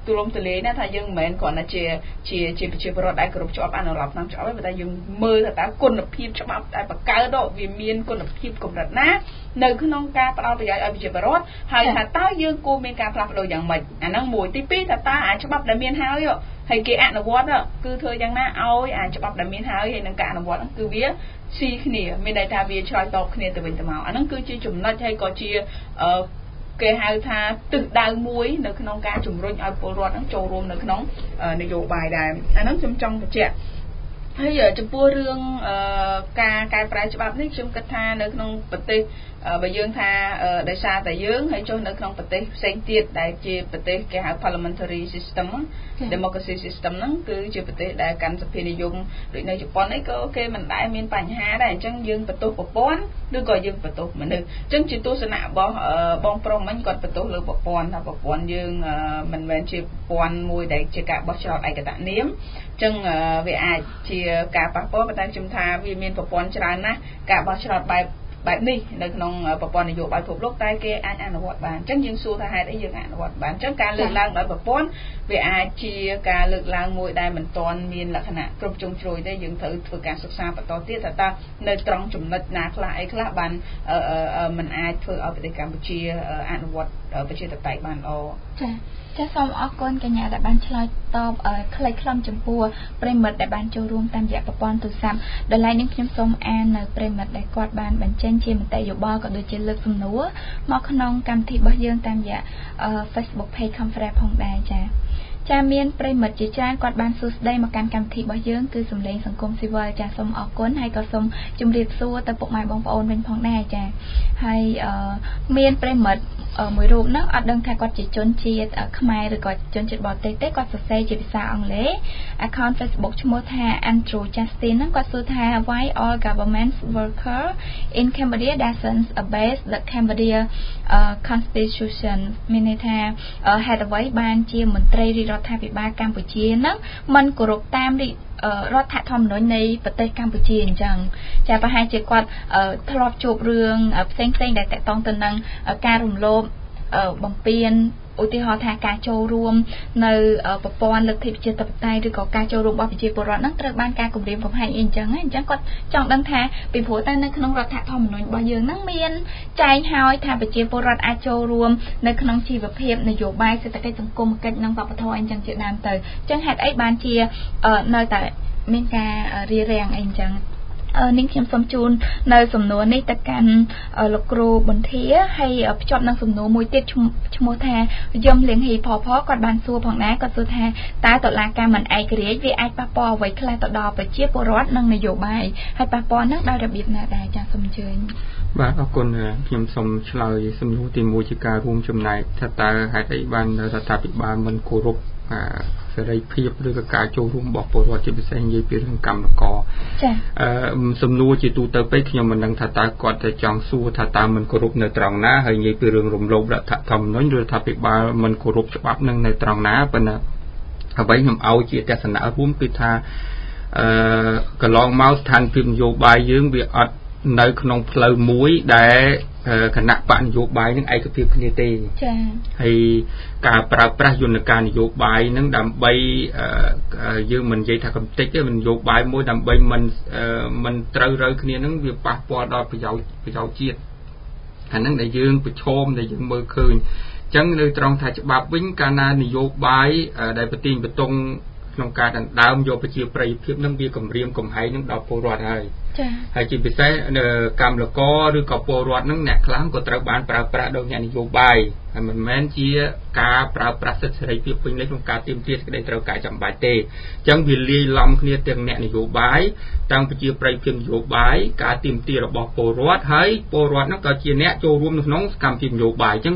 ទូលំទូលាយណាថាយើងមិនមែនគ្រាន់តែជាប្រជាពលរដ្ឋដែលគ្រប់ច្បាប់អនុរដ្ឋតាមច្បាប់ទេតែយើងមើលថាតើគុណភាពច្បាប់ដែលបង្កើតវាមានគុណភាពកម្រិតណានៅក្នុងការផ្ដល់ប្រយោជន៍ឲ្យប្រជាពលរដ្ឋហើយថាតើយើងគួរមានការផ្លាស់ប្ដូរយ៉ាងម៉េចអាហ្នឹងមួយទី2ថាតើអាច្បាប់ដែលមានហើយគេអនុវត្តគឺធ្វើយ៉ាងណាឲ្យអាច្បាប់ដែលមានហើយនឹងការអនុវត្តគឺវាស៊ីគ្នាមានន័យថាវាឆ្លើយតបគ្នាទៅវិញទៅមកអាហ្នឹងគឺជាចំណុចហើយក៏ជាគេហៅថាទិសដៅមួយនៅក្នុងការជំរុញឲ្យពលរដ្ឋហ្នឹងចូលរួមនៅក្នុងនយោបាយដែរអាហ្នឹងខ្ញុំចង់បញ្ជាក់ហើយចំពោះរឿងការកែប្រែច្បាប់នេះខ្ញុំគិតថានៅក្នុងប្រទេសបើយើងថាដោយសារតែយើងហើយចុះនៅក្នុងប្រទេសផ្សេងទៀតដែលជាប្រទេសគេហៅ parliamentary system democracy system ហ្នឹងគឺជាប្រទេសដែលកាន់សភានិយមដូចនៅជប៉ុនអីក៏គេមិនដែលមានបញ្ហាដែរអញ្ចឹងយើងបន្ទោសប្រព័ន្ធឬក៏យើងបន្ទោសមនុស្សអញ្ចឹងជាទស្សនៈរបស់បងប្រុសមិញគាត់បន្ទោសលើប្រព័ន្ធថាប្រព័ន្ធយើងមិនមែនជាប្រព័ន្ធមួយដែលជាការបោះឆ្នោតឯកតនាមអញ្ចឹងវាអាចជាការប៉ះពាល់ប៉ុន្តែខ្ញុំថាវាមានប្រព័ន្ធច្រើនណាស់ការបោះឆ្នោតបែបនេះនៅក្នុងប្រព័ន្ធនយោបាយពិភពលោកតែគេអាចអនុវត្តបានអញ្ចឹងយើងសួរថាហេតុអីយើងអនុវត្តបានអញ្ចឹងការលើកឡើងដោយប្រព័ន្ធវាអាចជាការលើកឡើងមួយដែលមិនទាន់មានលក្ខណៈគ្រប់ជ្រុងជ្រោយទេយើងត្រូវធ្វើការសិក្សាបន្តទៀតថាតើនៅត្រង់ចំណុចណាខ្លះអីខ្លះបានមិនអាចធ្វើឲ្យប្រទេសកម្ពុជាអនុវត្តប្រជាធិបតេយ្យបានល្អចាសូមអរគុណកញ្ញាដែលបានឆ្លើយតបខ្លីខ្លំចំពោះប្រិមិត្តដែលបានចូលរួមតាមរយៈប្រព័ន្ធទូរស័ព្ទដល់ឡែកនេះខ្ញុំសូមអាននៅប្រិមិត្តដែលគាត់បានបញ្ចេញជាមតិយោបល់ក៏ដូចជាលើកសំណួរមកក្នុងកម្មវិធីរបស់យើងតាមរយៈ Facebook Page Conference ផងដែរចាមានប្រិមិត្តជាច្រើនគាត់បានសួរស្ដីមកកាន់កម្មវិធីរបស់យើងគឺសំឡេងសង្គមស៊ីវិលចាសូមអរគុណហើយក៏សូមជម្រាបសួរទៅពុកម៉ែបងប្អូនវិញផងដែរចាហើយមានប្រិមិត្តមួយរូបហ្នឹងអត់ដឹងថាគាត់ជាជនជាតិខ្មែរឬក៏ជនជាតិបរទេសទេគាត់សរសេរជាភាសាអង់គ្លេស account Facebook ឈ្មោះថា Andrew Justin ហ្នឹងគាត់សួរថា why all government worker in Cambodia doesn't obey the Cambodia constitution មានន័យថាហេតុអ្វីបានជាមន្ត្រីរដ្ឋាភិបាលកម្ពុជាហ្នឹងមិនគោរពតាមរដ្ឋធម្មនុញ្ញនៃប្រទេសកម្ពុជាអញ្ចឹងចាប្រហែលជាគាត់ធ្លាប់ជួបរឿងផ្សេងៗដែលតកតងទៅនឹងការរំលោភបំពានឧទាហរណ៍ថាការចូលរួមនៅប្រព័ន្ធលទ្ធិប្រជាធិបតេយ្យឬក៏ការចូលរួមរបស់ប្រជាពលរដ្ឋហ្នឹងត្រូវបានការគម្រាមកំហែងអីអញ្ចឹងគាត់ចង់ដឹងថាពីព្រោះតែនៅក្នុងរដ្ឋធម្មនុញ្ញរបស់យើងហ្នឹងមានចែងហើយថាប្រជាពលរដ្ឋអាចចូលរួមនៅក្នុងជីវភាពនយោបាយសេដ្ឋកិច្ចសង្គមគិច្ចនិងវប្បធម៌អីអញ្ចឹងជាដើមទៅអញ្ចឹងហេតុអីបានជានៅតែមានការរារាំងអីអញ្ចឹងនាងខ្ញុំសូមជូននៅសំណួរនេះទៅកាន់លោកគ្រូបន្ធាហើយភ្ជាប់នឹងសំណួរមួយទៀតឈ្មោះថាយមលៀងហ៊ីផផគាត់បានសួរផងដែរគាត់សួរថាតើតុលាការមិនឯករាជ្យវាអាចប៉ះពាល់អ្វីខ្លះទៅដល់ប្រជាពលរដ្ឋនិងនយោបាយហើយប៉ះពាល់នឹងដោយរបៀបណាដែរចាសសូមអញ្ជើញបាទអរគុណខ្ញុំសូមឆ្លើយសំណួរទី1ជាការរួមចំណែកថាតើហេតុអីបានរដ្ឋាភិបាលមិនគោរពសេរីភាពឬក៏ការចូលរួមរបស់ពលរដ្ឋជាពិសេសនិយាយពីរឿងកម្មករចា៎សំណួរជាទូទៅពេកខ្ញុំមិនដឹងថាតើគាត់ទៅចង់សួរថាតើមិនគោរពនៅត្រង់ណាហើយនិយាយពីរឿងរំលោភរដ្ឋធម្មនុញ្ញឬរដ្ឋាភិបាលមិនគោរពច្បាប់នឹងនៅត្រង់ណាប៉ុន្តែអ្វីខ្ញុំឲ្យជាទស្សនៈរួមគឺថាកន្លងមកស្ថានភាពនយោបាយយើងវាអត់នៅក្នុងផ្លូវមួយដែលគណៈបកនយោបាយនឹងឯកភាពគ្នាទេចា៎ហើយការប្រើប្រាស់យន្តការនយោបាយនឹងដើម្បីយើងមិននិយាយថាកំតិចទេនយោបាយមួយដើម្បីមិនត្រូវរើគ្នានឹងវាប៉ះពាល់ដល់ប្រយោជន៍ជាតិអាហ្នឹងដែលយើងប្រឈមដែលយើងមើលឃើញអញ្ចឹងនៅត្រង់ថាច្បាប់វិញកាលណានយោបាយដែលប្រទីងបន្ទង់ក្នុងការដណ្ដើមយកប្រជាប្រិយភាពនឹងវាគម្រាមកំហែងនឹងដល់ពលរដ្ឋហើយហើយជាពិសេសកម្មករឬក៏ពលរដ្ឋនឹងអ្នកខ្លះក៏ត្រូវបានប្រើប្រាស់ដោយអ្នកនយោបាយហើយមិនមែនជាការប្រើប្រាស់សិទ្ធិសេរីភាពពេញលេញក្នុងការទាមទារសេចក្តីត្រូវការចាំបាច់ទេអញ្ចឹងវាលាយឡំគ្នាទាំងអ្នកនយោបាយទាំងប្រជាប្រិយភាពនយោបាយការទាមទាររបស់ពលរដ្ឋហើយពលរដ្ឋនោះក៏ជាអ្នកចូលរួមនៅក្នុងសកម្មភាពនយោបាយអញ្ចឹង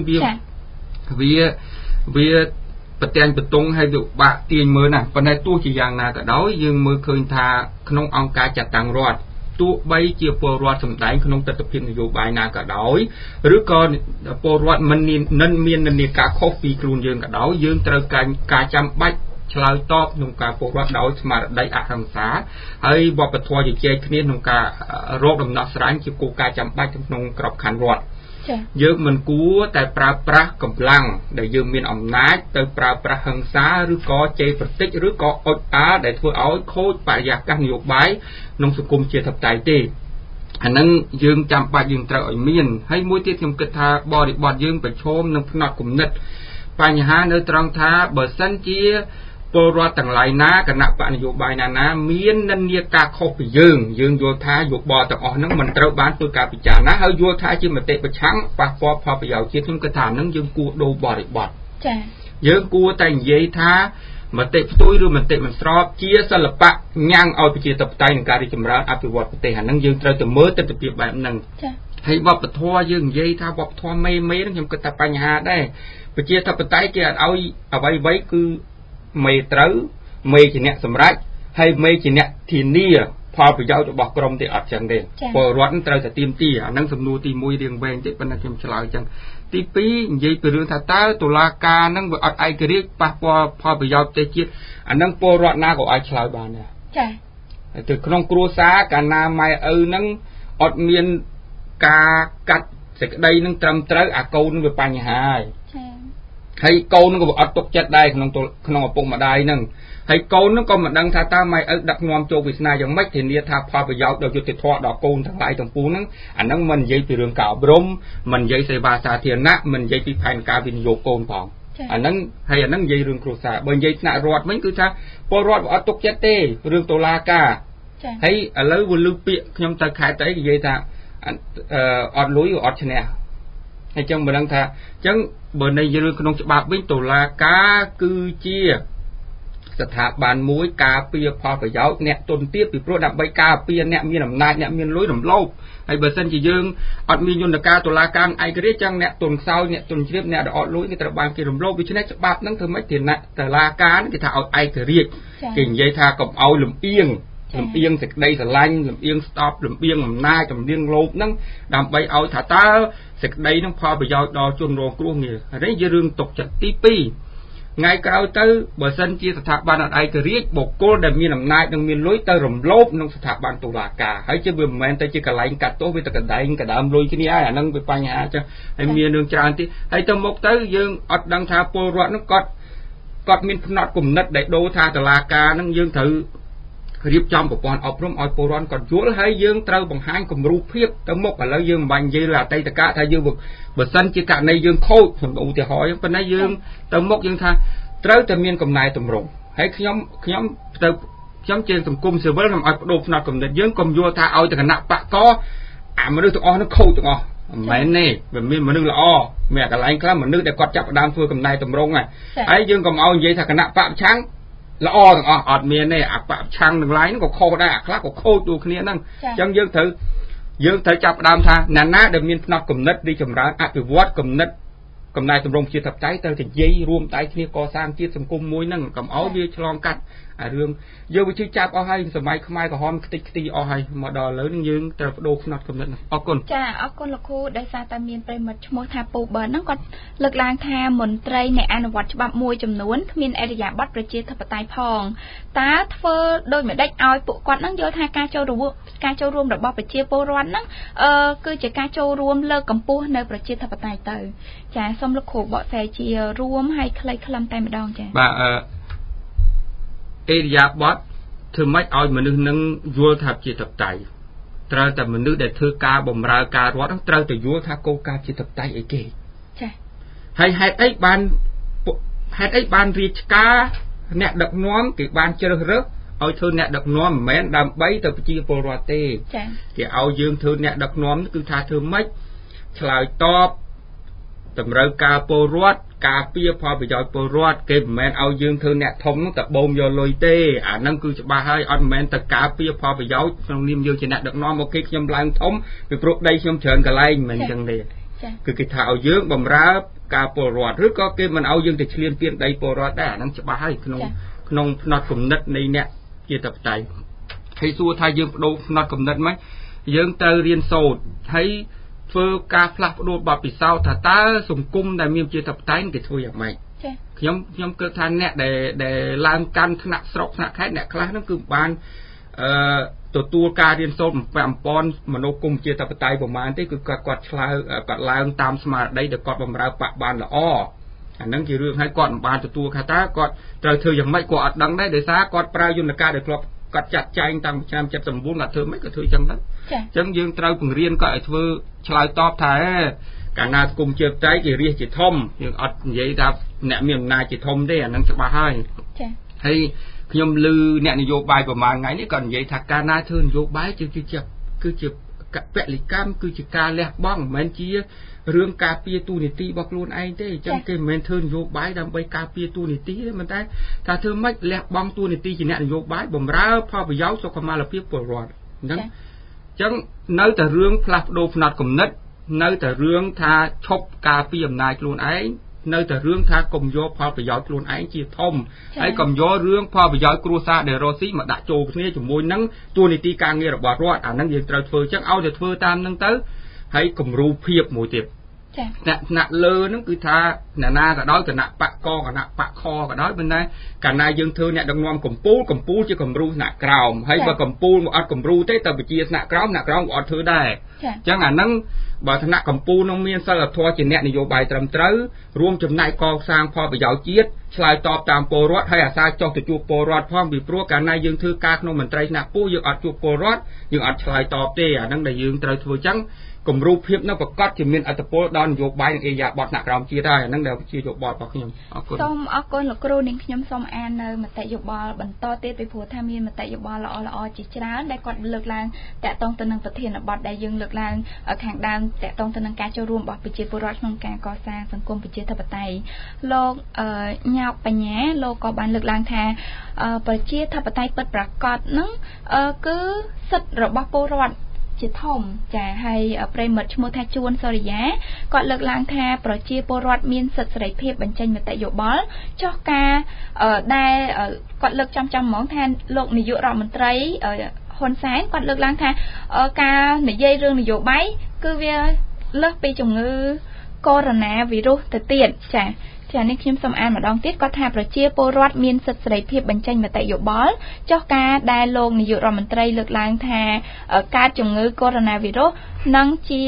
វាប្រទាំងបន្ទង់ហើយវាបាក់ទាញមើលណាប៉ុន្តែទោះជាយ៉ាងណាក៏ដោយយើងមើលឃើញថាក្នុងអង្គការចាត់តាំងរដ្ឋទោះបីជាពលរដ្ឋសម្ដែងក្នុងទស្សនវិជ្ជានយោបាយណាក៏ដោយឬក៏ពលរដ្ឋមិនមាននិន្នាការខុសពីខ្លួនយើងក៏ដោយយើងត្រូវការចាំបាច់ឆ្លើយតបក្នុងការពលរដ្ឋដោយស្មារតីអហិង្សាហើយវប្បធម៌ជជែកគ្នាក្នុងការរកដំណោះស្រាយជាគោលការណ៍ចាំបាច់ក្នុងក្របខ័ណ្ឌរដ្ឋយើងមិនគួរតែប្រើប្រាស់កម្លាំងដែលយើងមានអំណាចទៅប្រើប្រាស់ហិង្សាឬក៏ជេរប្រតិចឬក៏អុចអាលដែលធ្វើឲ្យខូចបរិយាកាសនយោបាយក្នុងសង្គមជាធិបតេយ្យទេអានឹងយើងចាំបាច់យើងត្រូវឲ្យមានហើយមួយទៀតខ្ញុំគិតថាបរិបទយើងប្រឈមនឹងផ្នត់គំនិតបញ្ហានៅត្រង់ថាបើសិនជាពលរដ្ឋទាំងឡាយណាគណៈបកនយោបាយណាមាននិន្នាការខុសពីយើងយល់ថាយោបល់ទាំងអស់ហ្នឹងមិនត្រូវបានធ្វើការពិចារណាហើយយល់ថាជាមតិប្រឆាំងប៉ះពាល់ផលប្រយោជន៍ជាតិខ្ញុំគិតថាហ្នឹងយើងគួរដូរបរិបទចា៎យើងគួរតែនិយាយថាមតិផ្ទុយឬមតិមិនស្របជាសិល្បៈញ៉ាំងឲ្យប្រជាធិបតេយ្យនិងការរីកចម្រើនអភិវឌ្ឍប្រទេសអាហ្នឹងយើងត្រូវតែមើលទស្សនវិជ្ជាបែបហ្នឹងចា៎ហើយវប្បធម៌យើងនិយាយថាវប្បធម៌មេហ្នឹងខ្ញុំគិតថាបញ្ហាដែរប្រជាធិបតេយ្យគេអត់ឲ្យអ្វីគឺមេត្រូវមេជាអ្នកសម្រេចហើយមេជាអ្នកធានាផលប្រយោជន៍របស់ក្រុមទេអត់ចឹងទេពលរដ្ឋត្រូវតែទៀមទាអានឹងសំណួរទី1រៀងវែងតិចប៉ុន្តែខ្ញុំឆ្លើយចឹងទី2និយាយពីរឿងថាតើតុលាការនឹងវាអត់ឯករាជ្យប៉ះពាល់ផលប្រយោជន៍ប្រទេសជាតិអានឹងពលរដ្ឋណាក៏អាចឆ្លើយបានដែរចា៎ហើយទៅក្នុងគ្រួសារកាលណាម៉ែឪនឹងអត់មានការកាត់សេចក្តីនឹងត្រឹមត្រូវអាកូននឹងវាបញ្ហាហើយហើយកូននឹងក៏អត់ទុកចិត្តដែរក្នុងឪពុកម្ដាយនឹងហើយកូននឹងក៏មិនដឹងថាតើម៉ែឪដឹកនាំចូលវាសនាយ៉ាងម៉េចធានាថាផលប្រយោជន៍ដល់យុត្តិធម៌ដល់កូនទាំងឡាយទាំងពួងហ្នឹងអាហ្នឹងមិននិយាយពីរឿងការអប់រំមិននិយាយសេវាសាធារណៈមិននិយាយពីផែនការវិនិយោគកូនផងអាហ្នឹងហើយអាហ្នឹងនិយាយរឿងគ្រួសារបើនិយាយថ្នាក់រដ្ឋវិញគឺថាពលរដ្ឋអត់ទុកចិត្តទេរឿងតុលាការហើយឥឡូវវាលឺពាក្យខ្ញុំទៅខេត្តទៅនិយាយថាអត់លុយអត់ឈ្នះហើយចឹងមិនដឹងថាចឹងបើในរឿងក្នុងច្បាប់វិញតុលាការគឺជាស្ថាប័នមួយការពារផលប្រយោជន៍អ្នកទុនទាបពីព្រោះដើម្បីការពារអ្នកមានអំណាចអ្នកមានលុយរំលោភហើយបើសិនជាយើងអត់មានយន្តការតុលាការឯករាជ្យចឹងអ្នកទុនខ្សោយអ្នកទុនជ្រាបអ្នកដែលអត់លុយគេត្រូវបានគេរំលោភដូច្នេះច្បាប់ហ្នឹងធ្វើម៉េចទីណាតុលាការគេថាឲ្យឯករាជ្យគេនិយាយថាកុំឲ្យលំអៀងសេចក្តីស្រឡាញ់លំអៀងស្ដាប់លំអៀងអំណាចលំអៀងលោភហ្នឹងដើម្បីឲ្យថាតើសេចក្តីនឹងផលប្រយោជន៍ដល់ជនរងគ្រោះនេះហើយជារឿងទុកចិត្តទី2ថ្ងៃក្រោយទៅបើសិនជាស្ថាប័នអត់ឯករាជ្យបុគ្គលដែលមានអំណាចនិងមានលុយទៅរំលោភក្នុងស្ថាប័នតុលាការហើយជាវាមិនមែនទៅជាកន្លែងកាត់ទោសវាទៅកណ្ដែងកដើមលុយគ្នាហើយអាហ្នឹងវាបញ្ហាចឹងហើយមានរឿងច្រើនទៀតហើយទៅមុខទៅយើងអត់ដឹងថាពលរដ្ឋហ្នឹងគាត់មានផ្នត់គំនិតដែលដូរថាតុលាការហ្នឹងយើងត្រូវរៀបចំប្រព័ន្ធអប់រំឲ្យពលរដ្ឋគាត់យល់ហើយយើងត្រូវបង្ហាញគំរូភាពទៅមុខឥឡូវយើងមិនបាញ់និយាយលើអតីតកាលថាយើងបើសិនជាករណីយើងខូចខ្ញុំឧទាហរណ៍ប៉ុន្តែយើងទៅមុខយើងថាត្រូវតែមានកំណែតម្រង់ហើយខ្ញុំជាសង្គមស៊ីវិលខ្ញុំឲ្យបដូរផ្នត់គំនិតយើងកុំយល់ថាឲ្យតែគណៈបកកអាមនុស្សទាំងអស់នោះខូចទាំងអស់មិនមែនទេវាមានមនុស្សល្អមានកន្លែងខ្លះមនុស្សដែលគាត់ចាប់ផ្ដើមធ្វើកំណែតម្រង់ហើយយើងកុំឲ្យនិយាយថាគណៈបកប្រឆាំងល្អទាំងអស់អត់មានទេអាបកឆាំងទាំងឡាយហ្នឹងក៏ខុសដែរអាខ្លះក៏ខូចដូចគ្នាហ្នឹងអញ្ចឹងយើងត្រូវចាប់ផ្ដើមថាណាដែលមានផ្នត់គំនិតរីចម្រើនអភិវឌ្ឍគំនិតកំណែតម្រង់ជាធិបតេយ្យត្រូវតែនិយាយរួមដៃគ្នាកសាងជាតិសង្គមមួយហ្នឹងកុំឲ្យវាឆ្លងកាត់អារឿងយើងវាជឿចាប់អស់ហើយសម័យខ្មែរក្រហមខ្ទេចខ្ទីអស់ហើយមកដល់ឥឡូវនេះយើងត្រូវបដូរផ្នត់គំនិតហ្នឹងអរគុណចាអរគុណលោកគ្រូដោយសារតែមានប្រិមិត្តឈ្មោះថាពូបឺនហ្នឹងគាត់លើកឡើងថាមន្ត្រីនៃអនុវត្តច្បាប់មួយចំនួនគ្មានអរិយាប័ត្រប្រជាធិបតេយ្យផងតើធ្វើដូចម្ដេចឲ្យពួកគាត់ហ្នឹងយល់ថាការចូលរួមរបស់ប្រជាពលរដ្ឋហ្នឹងគឺជាការចូលរួមលើកកម្ពស់នៅប្រជាធិបតេយ្យទៅចាសូមលោកគ្រូបកស្រាយជារួមឲ្យខ្លីខ្លឹមតែម្ដងចាបាទអេរិយាប័ត្រធ្វើម៉េចឲ្យមនុស្សនឹងយល់ថាជាធិបតេយ្យត្រូវតែមនុស្សដែលធ្វើការបម្រើការរដ្ឋនឹងត្រូវតែយល់ថាគោលការណ៍ជាធិបតេយ្យអីគេចាហើយហេតុអីបានរាជការអ្នកដឹកនាំគេបានជ្រើសរើសឲ្យធ្វើអ្នកដឹកនាំមិនមែនដើម្បីទៅប្រជាពលរដ្ឋទេចាគេឲ្យយើងធ្វើអ្នកដឹកនាំគឺថាធ្វើម៉េចឆ្លើយតបតម្រូវការពលរដ្ឋការពារផលប្រយោជន៍ពលរដ្ឋគេមិនមែនឲ្យយើងធ្វើអ្នកធំនោះតែបូមយកលុយទេអាហ្នឹងគឺច្បាស់ហើយអត់មែនតែការពារផលប្រយោជន៍ក្នុងនាមយើងជាអ្នកដឹកនាំអូខេខ្ញុំឡើងធំពីព្រោះដីខ្ញុំច្រើនកន្លែងមិនមែនចឹងទេគឺគេថាឲ្យយើងបម្រើការពលរដ្ឋឬក៏គេមិនឲ្យយើងទៅឈ្លានពានដីពលរដ្ឋដែរអាហ្នឹងច្បាស់ហើយក្នុងផ្នត់គំនិតនៃអ្នកជាធិបតេយ្យហើយសួរថាយើងបដូរផ្នត់គំនិតមិនយើងត្រូវរៀនសូត្រហើយធ្វើការផ្លាស់ប្ដូរបទពិសោធន៍ថាតើសង្គមដែលមានជាធិបតេយ្យគេធ្វើយ៉ាងម៉េចខ្ញុំគិតថាអ្នកដែលឡើងកាន់ថ្នាក់ស្រុកថ្នាក់ខេត្តអ្នកខ្លះហ្នឹងគឺបានទទួលការរៀនសូត្រអំពន់មនោគមជាតបតៃប្រមាណទេគឺគាត់ឆ្លើយគាត់ឡើងតាមស្មារតីដែលគាត់បំរើបកបានល្អអាហ្នឹងជារឿងឲ្យគាត់មិនបានទទួលថាតើគាត់ត្រូវធ្វើយ៉ាងម៉េចគាត់អត់ដឹងដែរដោយសារគាត់ប្រើយន្តការដែលគាត់ចាត់ចែងតាំងពីឆ្នាំ79គាត់ធ្វើមិនក៏ធ្វើចឹងដែរអញ្ចឹងយើងត្រូវបង្រៀនគាត់ឲ្យធ្វើឆ្លើយតបថាកាលណាគុំជាតបតៃគេរាជជាធំយើងអត់និយាយថាអ្នកមានអំណាចជាធំទេអាហ្នឹងច្បាស់ហើយចាហើយខ្ញុំឮអ្នកនយោបាយប្រហែលថ្ងៃនេះគាត់និយាយថាការណាធ្វើនយោបាយគឺជាពលិកម្មគឺជាការលះបង់មិនមែនជារឿងការពារទូនីតិរបស់ខ្លួនឯងទេអញ្ចឹងគេមិនមែនធ្វើនយោបាយដើម្បីការពារទូនីតិទេប៉ុន្តែថាធ្វើម៉េចលះបង់ទូនីតិជាអ្នកនយោបាយបម្រើផលប្រយោជន៍សុខុមាលភាពពលរដ្ឋអញ្ចឹងនៅតែរឿងផ្លាស់ប្ដូរផ្នត់គំនិតនៅតែរឿងថាឈប់ការពារអំណាចខ្លួនឯងនៅតែរឿងថាកុំយកផលប្រយោជន៍ខ្លួនឯងជាធំហើយកុំយករឿងផលប្រយោជន៍គ្រួសារដែលរស់ស៊ីមកដាក់ចូលគ្នាជាមួយនឹងទូនីតិការងាររបស់រដ្ឋអាហ្នឹងយើងត្រូវធ្វើអញ្ចឹងឲ្យតែធ្វើតាមហ្នឹងទៅហើយគំរូភាពមួយទៀតចាថ្នាក់លើហ្នឹងគឺថាអ្នកណាក៏ដោយគណៈបកកគណៈបកខក៏ដោយប៉ុន្តែកាលណាយើងធ្វើអ្នកដឹកនាំកម្ពុជាជាគំរូថ្នាក់ក្រោមហើយបើកម្ពុជាមកអត់គំរូទេទៅវិជាថ្នាក់ក្រោមក៏អត់ធ្វើដែរអញ្ចឹងអាហ្នឹងបើថ្នាក់កម្ពុជានឹងមានសិលធម៌ជាអ្នកនយោបាយត្រឹមត្រូវរួមចំណែកកសាងផលប្រយោជន៍ជាតិឆ្លើយតបតាមពលរដ្ឋហើយអាសាចុះទៅជួបពលរដ្ឋផងពីព្រោះកាលណាយើងធ្វើការក្នុងមន្ត្រីថ្នាក់ពូយើងអត់ជួបពលរដ្ឋយើងអត់ឆ្លើយតបទេអាហ្នឹងដែលយើងត្រូវធ្វើអញ្ចឹងគំរូភាពនៅប្រកាសជាមានអត្តពលដល់នយោបាយនិងអេយ៉ាបតថ្នាក់ក្រោមជាតិហើយអាហ្នឹងដែលជាយោបល់របស់ខ្ញុំអរគុណសូមអរគុណលោកគ្រូនាងខ្ញុំសូមអាននៅមតិយោបល់បន្តទៀតពីព្រោះថាមានមតិយោបល់ល្អៗជាច្រើនដែលគាត់លើកឡើងតាក់ទងទៅនឹងប្រធានបទដែលយើងលើកឡើងខាងដើមតាក់ទងទៅនឹងការចូលរួមរបស់ប្រជាពលរដ្ឋក្នុងការកសាងសង្គមប្រជាធិបតេយ្យលោកញោកបញ្ញាលោកក៏បានលើកឡើងថាប្រជាធិបតេយ្យពិតប្រាកដហ្នឹងគឺសិទ្ធិរបស់ពលរដ្ឋជាធំចាហើយប្រិមិត្តឈ្មោះថាជួនសូរិយាគាត់លើកឡើងថាប្រជាពលរដ្ឋមានសិទ្ធិសេរីភាពបញ្ចេញមតិយោបល់ចុះការដែលគាត់លើកចំហ្មងថាលោកនាយករដ្ឋមន្ត្រីហ៊ុនសែនគាត់លើកឡើងថាការនិយាយរឿងនយោបាយគឺវាលើសពីជំងឺកូវីដ -19 ទៅទៀតចានេះខ្ញុំសូមអានម្ដងទៀតគាត់ថាប្រជាពលរដ្ឋមានសិទ្ធិសេរីភាពបញ្ចេញមតិយោបល់ចុះការដែលលោកនាយករដ្ឋមន្ត្រីលើកឡើងថាការជំងឺកូវីដ -19 នឹងជា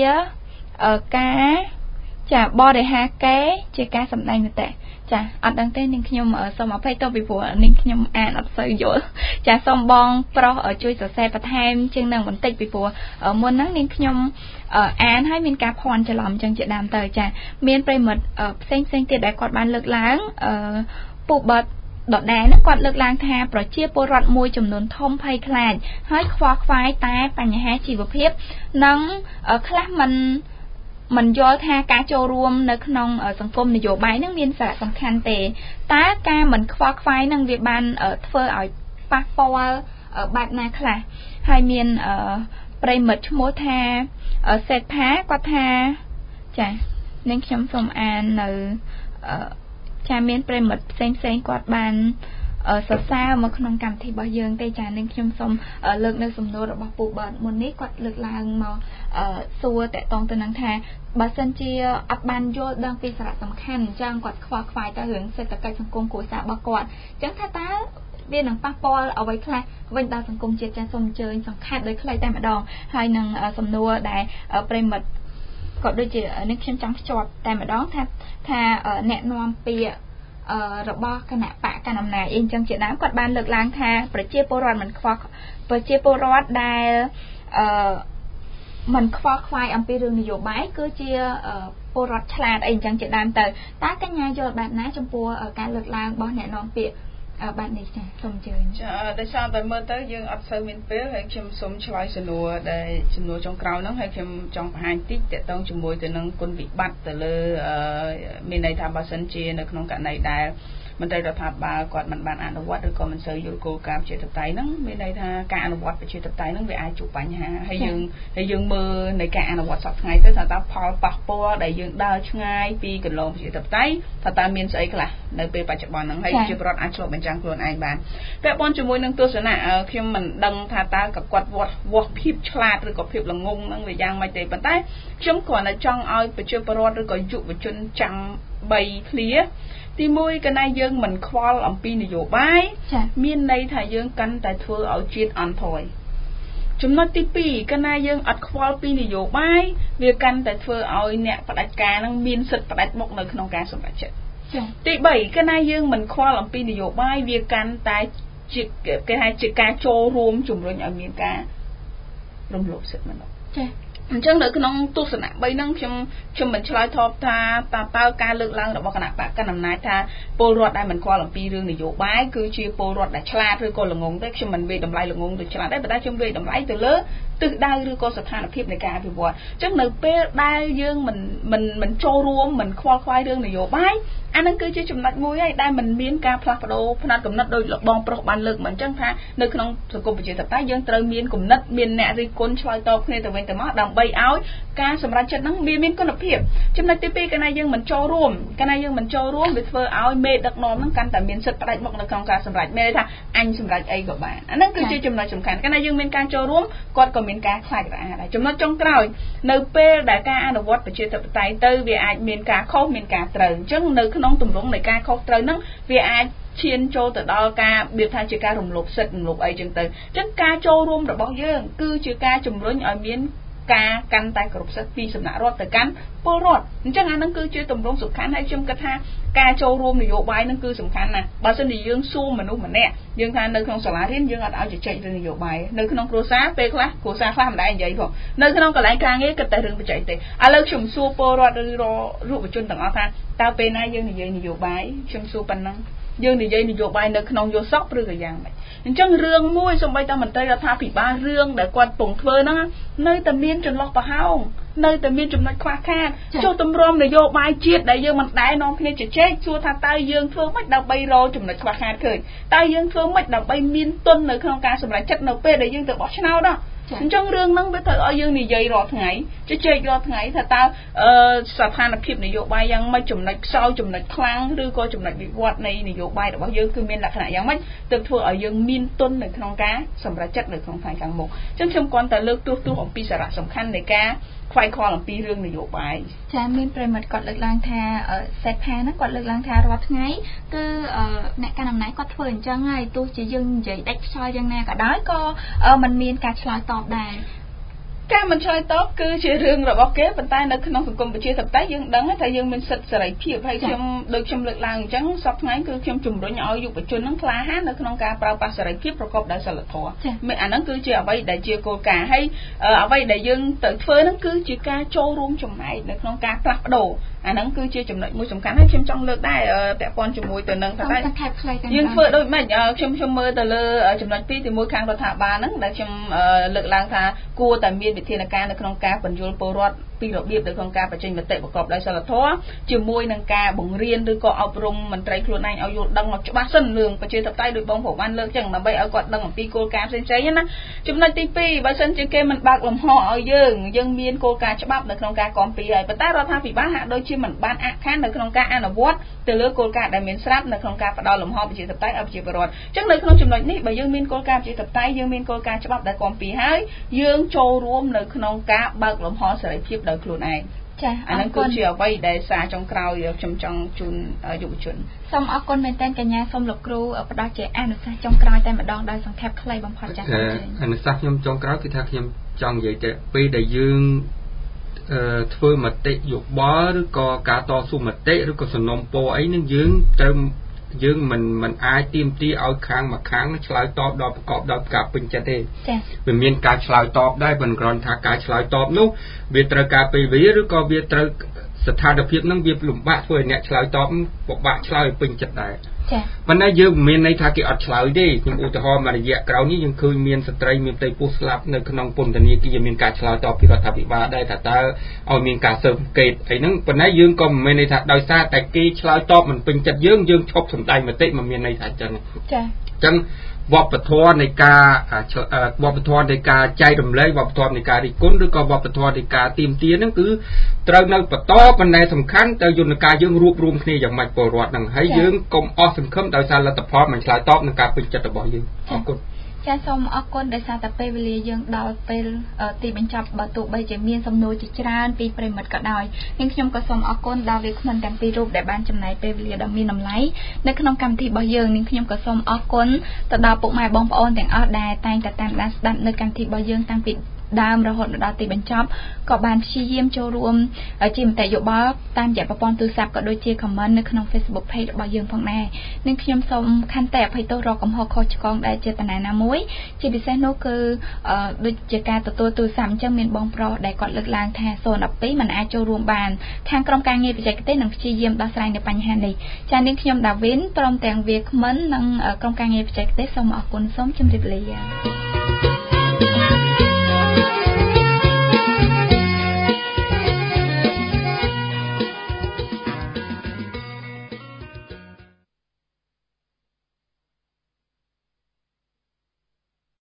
ការបរិហាកេរជាការសម្ដែងមតិចាអត់ដឹងទេនាងខ្ញុំសូមអភ័យទោសពីព្រោះនាងខ្ញុំអានអត់សូវយល់ចាសូមបងប្រុសជួយសរសេរបន្ថែមជាងនឹងបន្តិចពីព្រោះមុនហ្នឹងនាងខ្ញុំអានហើយមានការភ័ន្តច្រឡំចឹងជាដើមទៅចាមានប្រិមិត្តផ្សេងទៀតដែលគាត់បានលើកឡើងពូបតដដែលហ្នឹងគាត់លើកឡើងថាប្រជាពលរដ្ឋមួយចំនួនធំភ័យខ្លាចហើយខ្វល់ខ្វាយតែបញ្ហាជីវភាពនិងខ្លះមិនយល់ថាការចូលរួមនៅក្នុងសង្គមនយោបាយនឹងមានសារៈសំខាន់ទេតើការមិនខ្វល់ខ្វាយនឹងវាបានធ្វើឲ្យប៉ះពាល់បែបណាខ្លះហើយមានប្រិមិត្តឈ្មោះថាសេដ្ឋាគាត់ថាចានាងខ្ញុំសូមអាននៅចាមានប្រិមិត្តផ្សេងគាត់បានសរសើរមកក្នុងកម្មវិធីរបស់យើងទេចានាងខ្ញុំសូមលើកនៅសំណួររបស់ពូបាទមុននេះគាត់លើកឡើងមកសួរតកតងទៅនឹងថាបើសិនជាអត់បានយល់ដឹងពីសារៈសំខាន់អញ្ចឹងគាត់ខ្វល់ខ្វាយទៅរឿងសេដ្ឋកិច្ចសង្គមគ្រួសាររបស់គាត់អញ្ចឹងថាតើវានឹងប៉ះពាល់អ្វីខ្លះវិញដល់សង្គមជាតិចាសូមអញ្ជើញសង្ខេបដោយខ្លីតែម្ដងហើយនឹងសំណួរដែលប្រិមិត្តក៏ដូចជានេះខ្ញុំចង់ភ្ជាប់តែម្ដងថាអ្នកនាំពាក្យរបស់គណៈបកកណ្ដាលអំណាចអីចឹងជាដើមគាត់បានលើកឡើងថាប្រជាពលរដ្ឋមិនខ្វល់ប្រជាពលរដ្ឋដែលមិនខ្វល់ខ្វាយអំពីរឿងនយោបាយគឺជាពលរដ្ឋឆ្លាតអីចឹងជាដើមទៅតើកញ្ញាយល់បែបណាចំពោះការលើកឡើងរបស់អ្នកនាំពាក្យបាទនេះចាសូមអញ្ជើញចាដោយសារតែមើលទៅយើងអត់សូវមានពេលហើយខ្ញុំសូមឆ្លើយសំណួរដែលសំណួរចុងក្រោយហ្នឹងហើយខ្ញុំចង់បង្ហាញតិចតកតងជាមួយទៅនឹងគុណវិបត្តិទៅលើមានន័យថាបើសិនជានៅក្នុងករណីដែលមន្ត្រីរដ្ឋាភិបាលគាត់មិនបានអនុវត្តឬក៏មិនសូវយល់គោលការណ៍ប្រជាធិបតេយ្យហ្នឹងមានន័យថាការអនុវត្តប្រជាធិបតេយ្យហ្នឹងវាអាចជួបបញ្ហាហើយយើងមើលនៃការអនុវត្តសប្តាហ៍ថ្ងៃទៅថាតើផលប៉ះពាល់ដែលយើងដើរឆ្ងាយពីកន្លងប្រជាធិបតេយ្យថាតើមានស្អីខ្លះនៅពេលបច្ចុប្បន្នហ្នឹងហើយជាប្រវត្តិអាចឆ្លុះបញ្ចាំងខ្លួនឯងបានពាក់ព័ន្ធជាមួយនឹងទស្សនៈខ្ញុំមិនដឹងថាតើគាត់វាស់ភាពឆ្លាតឬក៏ភាពល្ងងហ្នឹងវាយ៉ាងម៉េចទេប៉ុន្តែខ្ញុំគ្រាន់តែចង់ឲ្យប្រជាពលរដ្ឋឬក៏យុវជនចាំ 3 ឃ្លាទី1កណាយើងមិនខ្វល់អំពីនយោបាយមានន័យថាយើងកាន់តែធ្វើឲ្យជាតិអន់ថយចំណុចទី2កណាយើងអត់ខ្វល់ពីនយោបាយវាកាន់តែធ្វើឲ្យអ្នកផ្ដាច់ការនឹងមានសិទ្ធិផ្ដាច់មុខនៅក្នុងការសម្រេចចិត្តទី3កណាយើងមិនខ្វល់អំពីនយោបាយវាកាន់តែជាគេហៅជាការចូលរួមជំរុញឲ្យមានការរំលោភសិទ្ធិមនុស្សចា៎អញ្ចឹងនៅក្នុងទស្សនៈ3ហ្នឹងខ្ញុំមិនឆ្លើយតបថាតើការលើកឡើងរបស់គណៈបកកណ្ដាលអំណាចថាពលរដ្ឋដែលមិនខ្វល់អំពីរឿងនយោបាយគឺជាពលរដ្ឋដែលឆ្លាតឬក៏ល្ងងទេខ្ញុំមិនវាយតម្លៃល្ងងទៅឆ្លាតទេប៉ុន្តែខ្ញុំវាយតម្លៃទៅលើទិសដៅឬក៏ស្ថានភាពនៃការអភិវឌ្ឍអញ្ចឹងនៅពេលដែលយើងមិនចូលរួមមិនខ្វល់ខ្វាយរឿងនយោបាយអានឹងគឺជាចំណុចមួយហើយដែលមិនមានការផ្លាស់ប្ដូរផ្នត់គំនិតដោយបងប្រុសបានលើកមកអញ្ចឹងថានៅក្នុងសង្គមប្រជាធិបតេយ្យយើងត្រូវមានគំនិតមានអ្នករិះគន់ឆ្លើយតបគ្នាទៅវិញទៅមកដើម្បីឲ្យការសម្រេចចិត្តហ្នឹងមានគុណភាពចំណុចទី2កាលណាយើងមិនចូលរួមវាធ្វើឲ្យមេដឹកនាំហ្នឹងកាន់តែមានសិទ្ធិផ្ដាច់មុខនៅក្នុងការសម្រេចមានន័យថាអញសម្រេចអីក៏បានអាហ្នឹងគឺជាចំណុចសំខាន់កាលណាយើងមានការចូលរួមគាត់ក៏មានការខ្លាចរអាដែរចំណុចចុងក្រោយនៅពេលដែលការអនុវត្តប្រជាធិបតេយ្យទៅវាអាចមានការខុសមានការត្រូវអញ្ចឹងនៅក្នុងទម្រង់នៃការខុសត្រូវហ្នឹងវាអាចឈានចូលទៅដល់ការវាថាជាការរំលោភសិទ្ធិរំលោភអីចឹងទៅអញ្ចឹងការចូលរួមរបស់យើងគឺជាការជំរុញឲ្យមានការកាន់តែគ្រប់សិទ្ធិពីសំណាក់រដ្ឋទៅកាន់ពលរដ្ឋអញ្ចឹងអានឹងគឺជាទម្រង់សំខាន់ហើយខ្ញុំគិតថាការចូលរួមនយោបាយនឹងគឺសំខាន់ណាស់បើមិនជាយើងសួរមនុស្សម្នាក់យើងថានៅក្នុងសាលារៀនយើងអត់ឲ្យជជែករឿងនយោបាយនៅក្នុងគ្រួសារពេលខ្លះគ្រួសារខ្លះមិនដែរនិយាយផងនៅក្នុងកន្លែងការងារគិតតែរឿងបច្ចេកទេសឥឡូវខ្ញុំសួរពលរដ្ឋឬយុវជនទាំងអស់ថាតើពេលណាយើងនិយាយនយោបាយខ្ញុំសួរប៉ុណ្ណឹងយើងនិយាយនយោបាយនៅក្នុងយល់សប្តិឬក៏យ៉ាងម៉េចអញ្ចឹងរឿងមួយសូម្បីតែមន្ត្រីរដ្ឋាភិបាលរឿងដែលគាត់ពងធ្វើហ្នឹងនៅតែមានចន្លោះប្រហោងនៅតែមានចំណុចខ្វះខាតចុះទម្រាំនយោបាយជាតិដែលយើងមិនដែរនាំគ្នាជជែកសួរថាតើយើងធ្វើម៉េចដើម្បីរកចំណុចខ្វះខាតឃើញតើយើងធ្វើម៉េចដើម្បីមានទុននៅក្នុងការសម្រេចចិត្តនៅពេលដែលយើងទៅបោះឆ្នោតđóអញ្ចឹងរឿងហ្នឹងវាត្រូវឲ្យយើងនិយាយរាល់ថ្ងៃជជែករាល់ថ្ងៃថាតើស្ថានភាពនយោបាយយ៉ាងម៉េចចំណុចខ្សោយចំណុចខ្លាំងឬក៏ចំណុចវិវត្តនៃនយោបាយរបស់យើងគឺមានលក្ខណៈយ៉ាងម៉េចទើបធ្វើឲ្យយើងមានទុននៅក្នុងការសម្រេចចិត្តនៅក្នុងថ្ងៃខាងមុខអញ្ចឹងខ្ញុំគ្រាន់តែលើកទស្សអំពីសារៈសំខាន់នៃការខ្វាយខ្វល់អំពីរឿងនយោបាយចា៎មានប្រិមត្តគាត់លើកឡើងថាសេដ្ឋាហ្នឹងគាត់លើកឡើងថារាល់ថ្ងៃគឺអ្នកកាន់អំណាចគាត់ធ្វើអញ្ចឹងហើយទោះជាយើងនិយាយដាច់ខ្យល់យ៉ាងណាក៏ដោយក៏มันមានការឆ្លើយតបដែរការមិនឆ្លើយតបគឺជារឿងរបស់គេប៉ុន្តែនៅក្នុងសង្គមប្រជាធិបតេយ្យយើងដឹងថាយើងមានសិទ្ធិសេរីភាពហើយខ្ញុំដូចខ្ញុំលើកឡើងអញ្ចឹងសប្តាហ៍ថ្ងៃគឺខ្ញុំជំរុញឲ្យយុវជននឹងក្លាហាននៅក្នុងការប្រើប្រាស់សេរីភាពប្រកបដោយសិលធម៌អាហ្នឹងគឺជាអ្វីដែលជាគោលការណ៍ហើយអ្វីដែលយើងទៅធ្វើហ្នឹងគឺជាការចូលរួមចំណែកនៅក្នុងការផ្លាស់ប្ដូរអាហ្នឹងគឺជាចំណុចមួយសំខាន់ហើយខ្ញុំចង់លើកដែរពាក់ព័ន្ធជាមួយទៅនឹងថាយើងធ្វើដូចម៉េចខ្ញុំមើលទៅលើចំណុច2ទី1ខាងរដ្ឋាភិបាលហ្នឹងដែលខ្ញុំលើកឡើងថាគួរតែមានវិធានការនៅក្នុងការបញ្យល់ពលរដ្ឋពីរបៀបនៅក្នុងការបញ្ចេញមតិប្រកបដោយសិលធម៌ជាមួយនឹងការបង្រៀនឬក៏អប់រំមន្ត្រីខ្លួនឯងឲ្យយល់ដឹងមកច្បាស់សិនរឿងប្រជាធិបតេយ្យដោយបងប្អូនបានលើកចឹងដើម្បីឲ្យគាត់ដឹងអំពីគោលការណ៍ផ្សេងៗណាចំណុចទី2បើសិនជាគេមិនបើកលំហឲ្យយើងមានគោលការណ៍ច្បាប់នៅក្នុងការគាំពៀហើយប៉ុន្តែរដ្ឋាភិបាលហាក់ដូចជាមិនបានអខាននៅក្នុងការអនុវត្តទៅលើគោលការណ៍ដែលមានស្រាប់នៅក្នុងការផ្ដល់លំហប្រជាធិបតេយ្យឲ្យប្រជាពលរដ្ឋចឹងនៅក្នុងចំណុចនេះបើយើងមានគោលការណ៍ប្រជាធិបតេយ្យយើងមានគោលការណ៍ច្បាប់ដែលគាំពៀហើយយើងចូលរួមនៅក្នុងការបើកលំហសេរីភាពដោយខ្លួនឯងចា៎អានឹងគឺជាអ្វីដែលសារចុងក្រោយខ្ញុំចង់ជូនយុវជនសូមអរគុណមែនទែនកញ្ញាសូមលោកគ្រូផ្ដល់ជាអនុសាសន៍ចុងក្រោយតែម្ដងដោយសង្ខេបខ្លីបំផុតចា៎អនុសាសន៍ខ្ញុំចុងក្រោយគឺថាខ្ញុំចង់និយាយតែពេលដែលយើងធ្វើមតិយោបល់ឬក៏ការតស៊ូមតិឬក៏សំណុំពរអីនឹងយើងមិនអាចទាមទារឲ្យខាងមួយខាងឆ្លើយតបដល់ប្រកបដោយការពេញចិត្តទេវាមានការឆ្លើយតបដែរប៉ុន្តែគ្រាន់ថាការឆ្លើយតបនោះវាត្រូវការពេលវេលាឬក៏វាត្រូវស្ថានភាពហ្នឹងវាលំបាកធ្វើឲ្យអ្នកឆ្លើយតបពិបាកឆ្លើយឲ្យពេញចិត្តដែរប៉ុន្តែយើងមិនមានន័យថាគេអត់ឆ្លើយទេខ្ញុំឧទាហរណ៍មួយរយៈក្រោយនេះយើងឃើញមានស្ត្រីមានផ្ទៃពោះស្លាប់នៅក្នុងពន្ធនាគារមានការឆ្លើយតបពីរដ្ឋាភិបាលដែរថាតើឲ្យមានការស៊ើបអង្កេតអីហ្នឹងប៉ុន្តែយើងក៏មិនមែនន័យថាដោយសារតែគេឆ្លើយតបមិនពេញចិត្តយើងឈប់សម្ដែងមតិមិនមានន័យថាចឹងចា៎អញ្ចឹងវប្បធម៌នៃការចែករំលែកវប្បធម៌នៃការរិះគន់ឬក៏វប្បធម៌នៃការទាមទារហ្នឹងគឺត្រូវនៅបន្តប៉ុន្តែសំខាន់ទៅយន្តការយើងរួបរวมគ្នាយ៉ាងម៉េចពលរដ្ឋហ្នឹងហើយយើងកុំអស់សង្ឃឹមដោយសារលទ្ធផលមិនឆ្លើយតបនឹងការពេញចិត្តរបស់យើងអរគុណចាសូមអរគុណដែលសារតែពេលវេលាយើងដល់ពេលទីបញ្ចប់បើទោះបីជាមានសំណួរជាច្រើនពីប្រិមិត្តក៏ដោយនាងខ្ញុំក៏សូមអរគុណដល់វាគ្មិនទាំងពីររូបដែលបានចំណាយពេលវេលាដ៏មានតម្លៃនៅក្នុងកម្មវិធីរបស់យើងនាងខ្ញុំក៏សូមអរគុណទៅដល់ពុកម៉ែបងប្អូនទាំងអស់ដែលតែងតែតាមដានស្ដាប់នៅកម្មវិធីរបស់យើងតាំងពីដើមរហូតដល់ទីបញ្ចប់ក៏បានព្យាយាមចូលរួមជាមតិយោបល់តាមរយៈប្រព័ន្ធទូរស័ព្ទក៏ដូចជា comment នៅក្នុង Facebook page របស់យើងផងដែរនាងខ្ញុំសូមខន្តីអភ័យទោសរកកំហុសខុសឆ្គងដែលចេតនាណាមួយជាពិសេសនោះគឺដូចជាការទទួលទូរស័ព្ទអញ្ចឹងមានបងប្រុសដែលគាត់លើកឡើងថា012មិនអាចចូលរួមបានខាងក្រុមការងារបច្ចេកទេសនឹងព្យាយាមដោះស្រាយនៅបញ្ហានេះចា៎នាងខ្ញុំដាវីនព្រមទាំងវាគ្មិននិងក្រុមការងារបច្ចេកទេសសូមអរគុណសូមជម្រាបលា